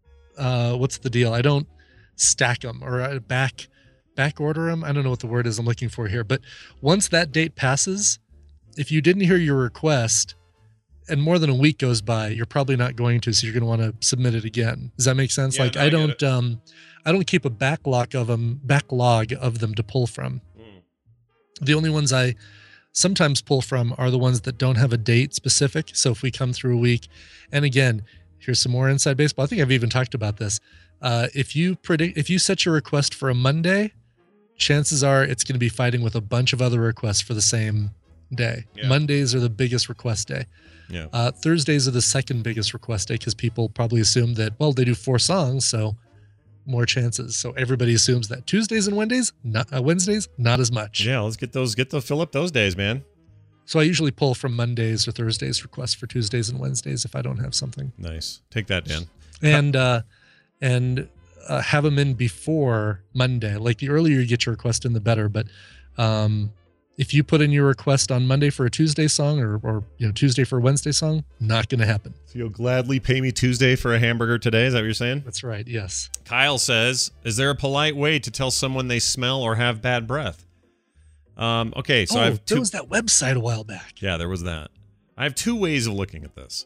Speaker 2: uh, what's the deal? I don't stack them or uh, back back order them. I don't know what the word is I'm looking for here. But once that date passes, if you didn't hear your request and more than a week goes by, you're probably not going to. So you're going to want to submit it again. Does that make sense?
Speaker 1: Yeah,
Speaker 2: like
Speaker 1: no,
Speaker 2: I,
Speaker 1: I get
Speaker 2: don't.
Speaker 1: it.
Speaker 2: Um, I don't keep a backlog of them. Backlog of them to pull from.
Speaker 1: Mm.
Speaker 2: The only ones I sometimes pull from are the ones that don't have a date specific. So if we come through a week, and again, here's some more inside baseball. I think I've even talked about this. Uh, if you predict, if you set your request for a Monday, chances are it's going to be fighting with a bunch of other requests for the same day.
Speaker 1: Yeah.
Speaker 2: Mondays are the biggest request day.
Speaker 1: Yeah.
Speaker 2: Uh, Thursdays are the second biggest request day because people probably assume that, well, they do four songs, so more chances. So everybody assumes that Tuesdays and Wednesdays, not uh, Wednesdays, not as much.
Speaker 1: Yeah, let's get those, get the fill up those days, man.
Speaker 2: So I usually pull from Mondays or Thursdays requests for Tuesdays and Wednesdays if I don't have something,
Speaker 1: Nice. Take that, Dan.
Speaker 2: and uh, and uh, have them in before Monday. Like the earlier you get your request in, the better. But um, if you put in your request on Monday for a Tuesday song or or you know Tuesday for a Wednesday song, not going to happen.
Speaker 1: So you'll gladly pay me Tuesday for a hamburger today? Is that what you're saying?
Speaker 2: That's right. Yes.
Speaker 1: Kyle says, is there a polite way to tell someone they smell or have bad breath? Um, okay, so
Speaker 2: oh,
Speaker 1: I have two.
Speaker 2: there was that website a while back.
Speaker 1: Yeah, there was that. I have two ways of looking at this.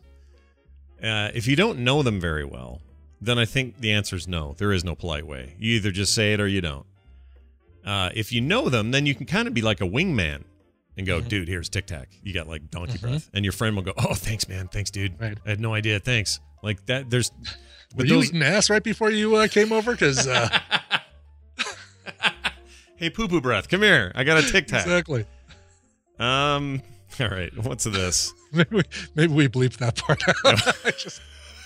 Speaker 1: Uh, if you don't know them very well, then I think the answer is no. There is no polite way. You either just say it or you don't. Uh, if you know them, then you can kind of be like a wingman and go,
Speaker 2: Mhm.
Speaker 1: dude, here's Tic Tac. You got like donkey
Speaker 2: Mhm.
Speaker 1: breath. And your friend will go, oh, thanks, man. Thanks, dude.
Speaker 2: Right.
Speaker 1: I had no idea. Thanks. Like that, there's...
Speaker 2: Were
Speaker 1: with
Speaker 2: you
Speaker 1: those-
Speaker 2: eating ass right before you uh, came over? Because uh,
Speaker 1: Hey, poo-poo breath, come here. I got a Tic Tac.
Speaker 2: exactly.
Speaker 1: Um, all right, what's this?
Speaker 2: Maybe we, maybe we bleeped that part out. I just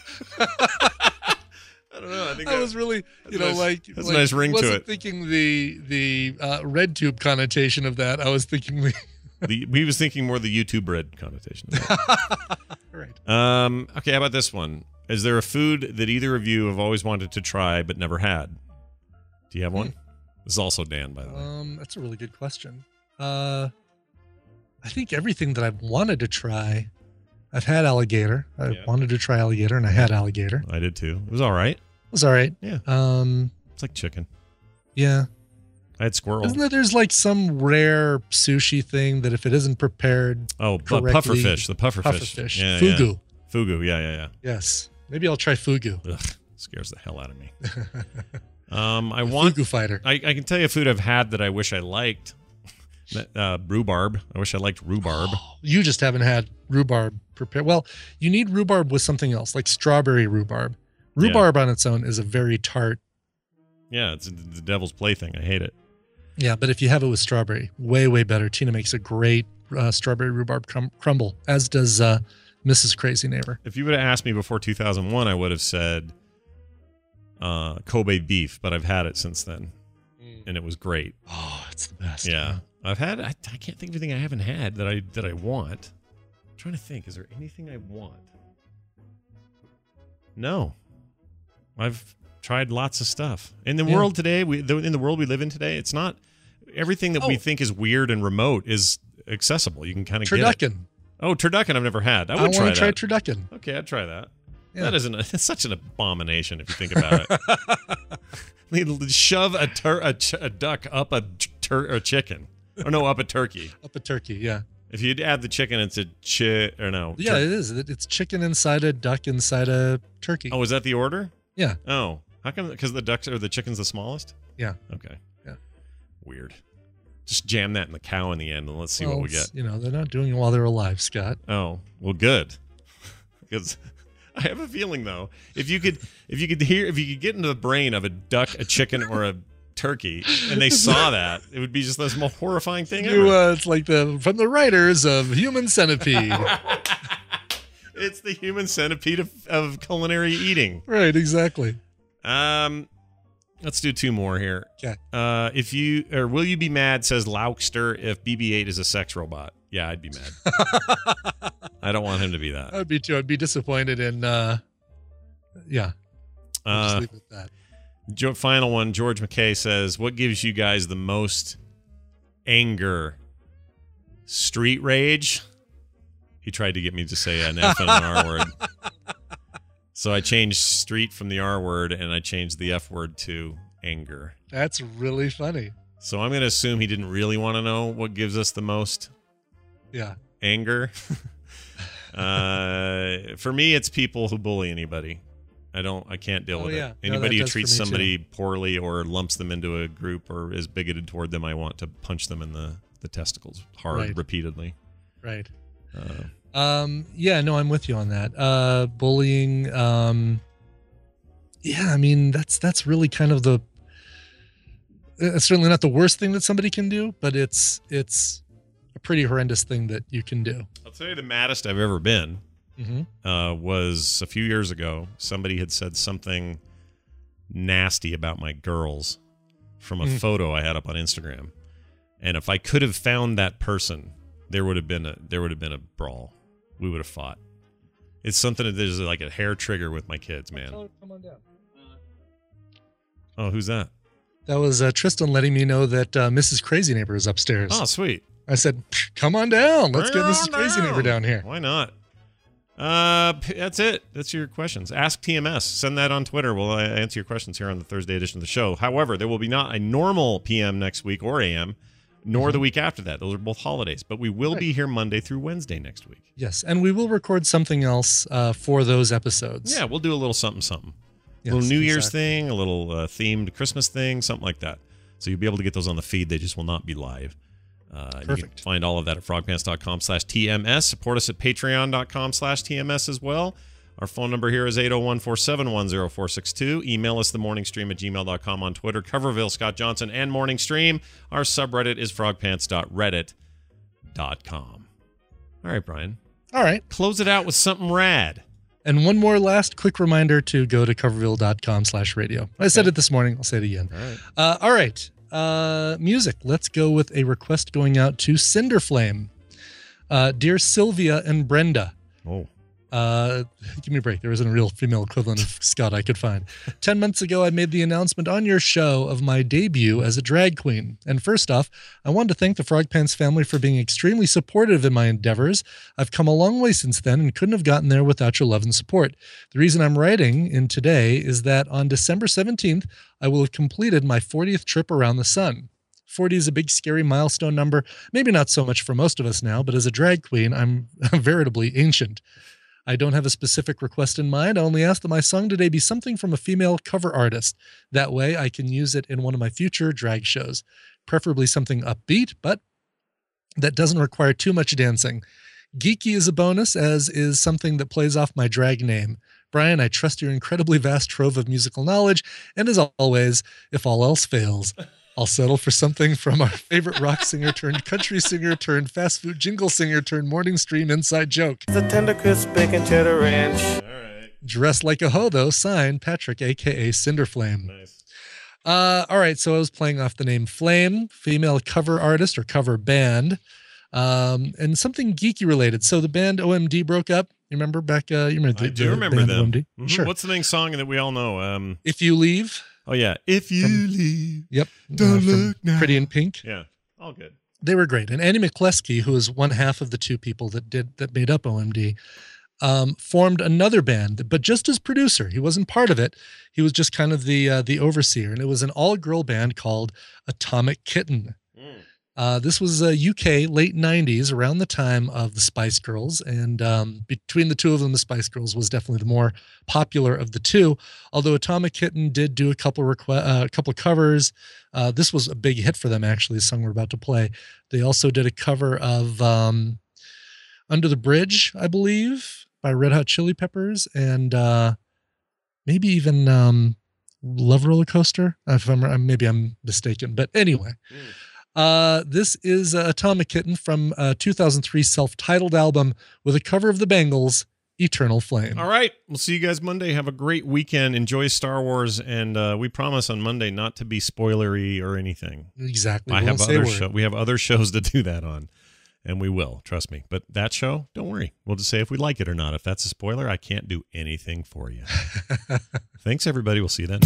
Speaker 1: I don't know. I think
Speaker 2: I
Speaker 1: that-
Speaker 2: was really,
Speaker 1: that's
Speaker 2: you know,
Speaker 1: nice-
Speaker 2: like
Speaker 1: that's a
Speaker 2: like,
Speaker 1: nice ring to
Speaker 2: wasn't
Speaker 1: it.
Speaker 2: thinking the the uh, red tube connotation of that. I was thinking the
Speaker 1: the, we was thinking more the YouTube bread connotation. Of that.
Speaker 2: right.
Speaker 1: Um, okay, how about this one? Is there a food that either of you have always wanted to try but never had? Do you have one? This is also Dan, by the way.
Speaker 2: Um, that's a really good question. Uh, I think everything that I've wanted to try, I've had alligator. I
Speaker 1: Yeah.
Speaker 2: wanted to try alligator, and I had alligator.
Speaker 1: I did too. It was all right.
Speaker 2: It was all right.
Speaker 1: Yeah.
Speaker 2: Um,
Speaker 1: It's like chicken.
Speaker 2: yeah.
Speaker 1: I had squirrel.
Speaker 2: Isn't there? There's like some rare sushi thing that if it isn't prepared,
Speaker 1: Oh, bu-
Speaker 2: correctly-
Speaker 1: pufferfish. The pufferfish.
Speaker 2: pufferfish,
Speaker 1: Yeah,
Speaker 2: fugu.
Speaker 1: Yeah. Fugu. Yeah, yeah, yeah.
Speaker 2: Yes. Maybe I'll try fugu.
Speaker 1: Ugh, scares the hell out of me. Um, I
Speaker 2: A
Speaker 1: want.
Speaker 2: fugu fighter.
Speaker 1: I, I can tell you a food I've had that I wish I liked. uh, rhubarb. I wish I liked rhubarb.
Speaker 2: You just haven't had rhubarb prepared. Well, you need rhubarb with something else, like strawberry rhubarb. Rhubarb on its own is a very tart.
Speaker 1: Yeah, it's the devil's plaything. I hate it.
Speaker 2: Yeah, but if you have it with strawberry, way way better. Tina makes a great uh, strawberry rhubarb crum- crumble, as does uh, Missus Crazy Neighbor.
Speaker 1: If you would have asked me before two thousand one, I would have said uh, Kobe beef, but I've had it since then, mm. and it was great.
Speaker 2: Oh, it's the best.
Speaker 1: Yeah,
Speaker 2: man.
Speaker 1: I've had. I, I can't think of anything I haven't had that I that I want. I'm trying to think. Is there anything I want? No, I've tried lots of stuff in the yeah. world today. We in the world we live in today. It's not everything that oh. we think is weird and remote is accessible. You can kind of get it. Oh, turducken I've never had. I would
Speaker 2: I
Speaker 1: try
Speaker 2: want to try
Speaker 1: that.
Speaker 2: turducken.
Speaker 1: Okay, I'd try that. Yeah. That isn't a, it's such an abomination if you think about it. Shove a, tur- a, ch- a duck up a, tur- a chicken. Or no, up a turkey.
Speaker 2: Up a turkey, yeah.
Speaker 1: If you add the chicken, it's a chi or no.
Speaker 2: Yeah, tur- it is. It's chicken inside a duck inside a turkey.
Speaker 1: Oh, is that the order?
Speaker 2: Yeah.
Speaker 1: Oh, how come? Because the ducks or the chicken's the smallest?
Speaker 2: Yeah.
Speaker 1: Okay.
Speaker 2: Yeah.
Speaker 1: Weird. Just jam that in the cow in the end, and let's see
Speaker 2: well,
Speaker 1: what we get.
Speaker 2: You know, they're not doing it while they're alive, Scott.
Speaker 1: Oh, well, good. Because I have a feeling, though, if you could, if you could hear, if you could get into the brain of a duck, a chicken, or a turkey, and they saw that, it would be just the most horrifying thing
Speaker 2: you,
Speaker 1: ever.
Speaker 2: Uh, it's like the from the writers of Human Centipede.
Speaker 1: It's the Human Centipede of, of culinary eating.
Speaker 2: Right, exactly.
Speaker 1: Um. Let's do two more here.
Speaker 2: Okay.
Speaker 1: Uh, if you or will you be mad? Says Laukster. If B B eight is a sex robot, yeah, I'd be mad. I don't want him to be that.
Speaker 2: I'd be too. I'd be disappointed in. Uh, yeah. I'll just
Speaker 1: Uh,
Speaker 2: leave it at that.
Speaker 1: Jo- final one. George McKay says, "What gives you guys the most anger? Street rage." He tried to get me to say an F and an R word. So I changed street from the R word, and I changed the F word to anger.
Speaker 2: That's really funny.
Speaker 1: So I'm going to assume he didn't really want to know what gives us the most
Speaker 2: Yeah.
Speaker 1: anger. uh, for me, it's people who bully anybody. I don't. I can't deal
Speaker 2: Oh,
Speaker 1: with
Speaker 2: yeah.
Speaker 1: it.
Speaker 2: No,
Speaker 1: Anybody
Speaker 2: that
Speaker 1: who
Speaker 2: does
Speaker 1: treats
Speaker 2: for me,
Speaker 1: somebody poorly or lumps them into a group or is bigoted toward them, I want to punch them in the, the testicles hard
Speaker 2: Right.
Speaker 1: repeatedly.
Speaker 2: Right.
Speaker 1: Uh,
Speaker 2: Um, yeah, no, I'm with you on that. Uh, bullying. Um, yeah, I mean, that's, that's really kind of the, it's certainly not the worst thing that somebody can do, but it's, it's a pretty horrendous thing that you can do.
Speaker 1: I'll tell you the maddest I've ever been
Speaker 2: Mm-hmm.
Speaker 1: uh, was a few years ago. Somebody had said something nasty about my girls from a
Speaker 2: Mm.
Speaker 1: photo I had up on Instagram. And if I could have found that person, there would have been a, there would have been a brawl. We would have fought. It's something that there's like a hair trigger with my kids, man.
Speaker 2: Come on down.
Speaker 1: Oh, who's that?
Speaker 2: That was uh, Tristan letting me know that uh, Missus Crazy Neighbor is upstairs.
Speaker 1: Oh, sweet.
Speaker 2: I said, come on down. Let's
Speaker 1: Bring
Speaker 2: get
Speaker 1: her
Speaker 2: Missus
Speaker 1: on
Speaker 2: Crazy
Speaker 1: down.
Speaker 2: Neighbor down here.
Speaker 1: Why not? Uh, p- that's it. That's your questions. Ask T M S. Send that on Twitter. We'll uh, answer your questions here on the Thursday edition of the show. However, there will be not a normal P M next week or A M, nor
Speaker 2: Mhm.
Speaker 1: the week after that. Those are both holidays. But we will
Speaker 2: Right.
Speaker 1: be here Monday through Wednesday next week.
Speaker 2: Yes, and we will record something else uh, for those episodes.
Speaker 1: Yeah, we'll do a little something, something.
Speaker 2: Yes,
Speaker 1: a little New Year's
Speaker 2: exactly.
Speaker 1: thing, a little uh, themed Christmas thing, something like that. So you'll be able to get those on the feed. They just will not be live. Uh, and you can
Speaker 2: Perfect.
Speaker 1: find all of that at frogpants.com slash TMS. Support us at patreon.com slash TMS as well. Our phone number here is eight oh one, four seven one, oh four six two. Email us themorningstream at gmail dot com on Twitter. Coverville, Scott Johnson, and Morning Stream. Our subreddit is frogpants dot reddit dot com. All right, Brian.
Speaker 2: All right.
Speaker 1: Close it out with something rad.
Speaker 2: And one more last quick reminder to go to coverville.com slash radio. I said it this morning. I'll say it again.
Speaker 1: All right.
Speaker 2: Uh, all right. Uh, music. Let's go with a request going out to Cinderflame. Uh, Dear Sylvia and Brenda.
Speaker 1: Oh.
Speaker 2: Uh, give me a break. There isn't a real female equivalent of Scott I could find. Ten months ago, I made the announcement on your show of my debut as a drag queen. And first off, I wanted to thank the Frog Pants family for being extremely supportive in my endeavors. I've come a long way since then and couldn't have gotten there without your love and support. The reason I'm writing in today is that on December seventeenth, I will have completed my fortieth trip around the sun. forty is a big, scary milestone number. Maybe not so much for most of us now, but as a drag queen, I'm veritably ancient. I don't have a specific request in mind. I only ask that my song today be something from a female cover artist. That way I can use it in one of my future drag shows. Preferably something upbeat, but that doesn't require too much dancing. Geeky is a bonus, as is something that plays off my drag name. Brian, I trust your incredibly vast trove of musical knowledge, and as always, if all else fails, I'll settle for something from our favorite rock singer turned country singer turned fast food jingle singer turned morning stream inside joke.
Speaker 8: The tender crisp bacon cheddar ranch.
Speaker 1: All right.
Speaker 2: Dressed like a hoe, though, signed Patrick, a k a. Cinderflame.
Speaker 1: Nice.
Speaker 2: Uh, all right, so I was playing off the name Flame, female cover artist or cover band, um, and something geeky related. So the band O M D broke up. You remember back? Uh, you remember? The,
Speaker 1: I do
Speaker 2: the
Speaker 1: remember
Speaker 2: band
Speaker 1: them.
Speaker 2: O M D?
Speaker 1: Mhm.
Speaker 2: Sure.
Speaker 1: What's the main song that we all know? Um,
Speaker 2: If You Leave.
Speaker 1: oh yeah, if you
Speaker 2: From-
Speaker 1: leave,
Speaker 2: Yep.
Speaker 1: don't
Speaker 2: uh, from
Speaker 1: look now.
Speaker 2: Pretty in Pink.
Speaker 1: Yeah, all good.
Speaker 2: They were great. And Andy McCleskey, who is one half of the two people that did that made up O M D, um, formed another band, but just as producer. He wasn't part of it. He was just kind of the uh, the overseer, and it was an all-girl band called Atomic Kitten.
Speaker 1: Mm.
Speaker 2: Uh, this was uh, U K late nineties, around the time of the Spice Girls, and um, between the two of them, the Spice Girls was definitely the more popular of the two. Although Atomic Kitten did do a couple of requ- uh, a couple of covers. Uh, this was a big hit for them, actually. The song we're about to play. They also did a cover of um, "Under the Bridge," I believe, by Red Hot Chili Peppers, and uh, maybe even um, "Love Roller Coaster." If I'm maybe I'm mistaken, but anyway.
Speaker 1: Mm.
Speaker 2: Uh, this is uh, Atomic Kitten from a two thousand three self-titled album with a cover of the Bangles, "Eternal Flame."
Speaker 1: All right, we'll see you guys Monday. Have a great weekend. Enjoy Star Wars, and uh, we promise on Monday not to be spoilery or anything.
Speaker 2: Exactly.
Speaker 1: I
Speaker 2: We
Speaker 1: have
Speaker 2: won't say a
Speaker 1: other
Speaker 2: word.
Speaker 1: show. We have other shows to do that on, and we will. Trust me. But that show, don't worry. We'll just say if we like it or not. If that's a spoiler, I can't do anything for you. Thanks, everybody. We'll see you then.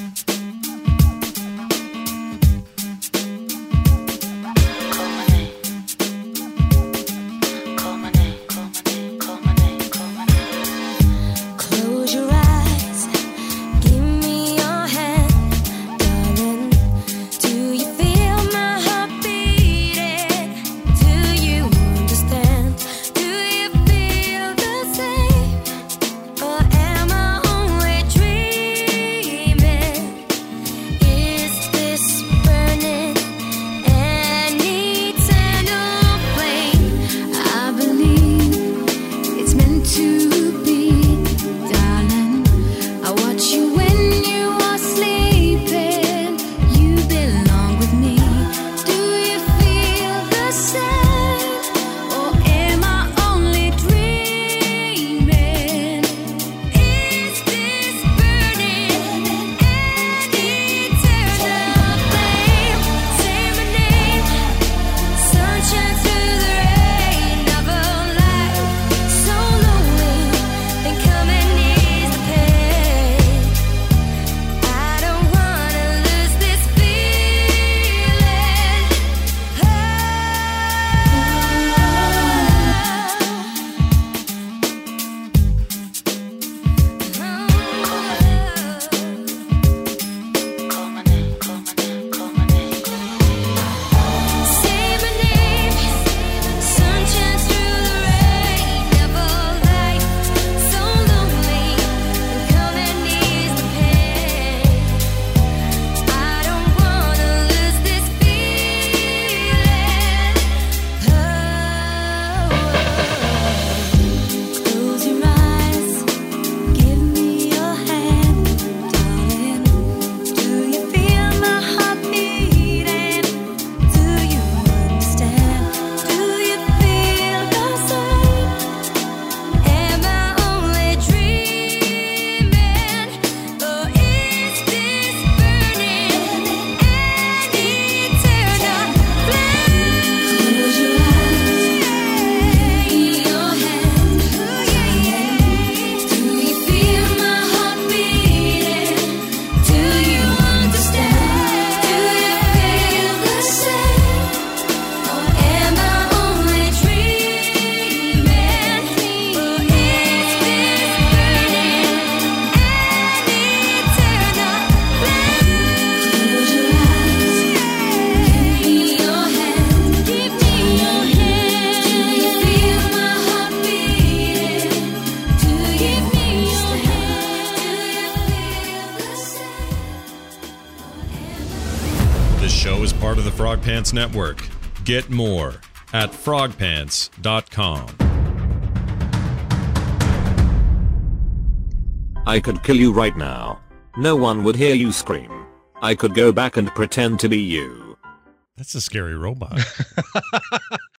Speaker 9: Close your eyes, give me your hand, darling. Do you feel my heart beating? Do you understand? Do you feel the same? Or am I only dreaming? Is this burning an eternal flame? I believe it's meant to be. Darling, I watch you when you are sleeping. You belong with me. Do you feel the same? Or am I only dreaming? Is this burning an eternal flame? Say my name, sunshine through the rain of a life so lonely. Then come and ease the pain. I don't wanna lose this feeling. Say my name, sunshine through the rain of a life so lonely. Come and ease the pain. I don't wanna lose this feeling. Close your eyes, give me your hand, darling. Do you feel my heart beating? Do you understand? Do you feel the same? Am I only dreaming? Or is this burning an eternal flame? Close your eyes, give me your hand. Do you feel my heart beating? Do you understand? Do you feel the same? Or am I only dreaming? Or is this burning an eternal flame? Close your eyes, give me your hand. Give me your hand. Do you feel my heart beating? Do you feel the same?
Speaker 1: This show is part of the Frog Pants Network. Get more at frog pants dot com.
Speaker 10: I could kill you right now. No one would hear you scream. I could go back and pretend to be you.
Speaker 1: That's a scary robot.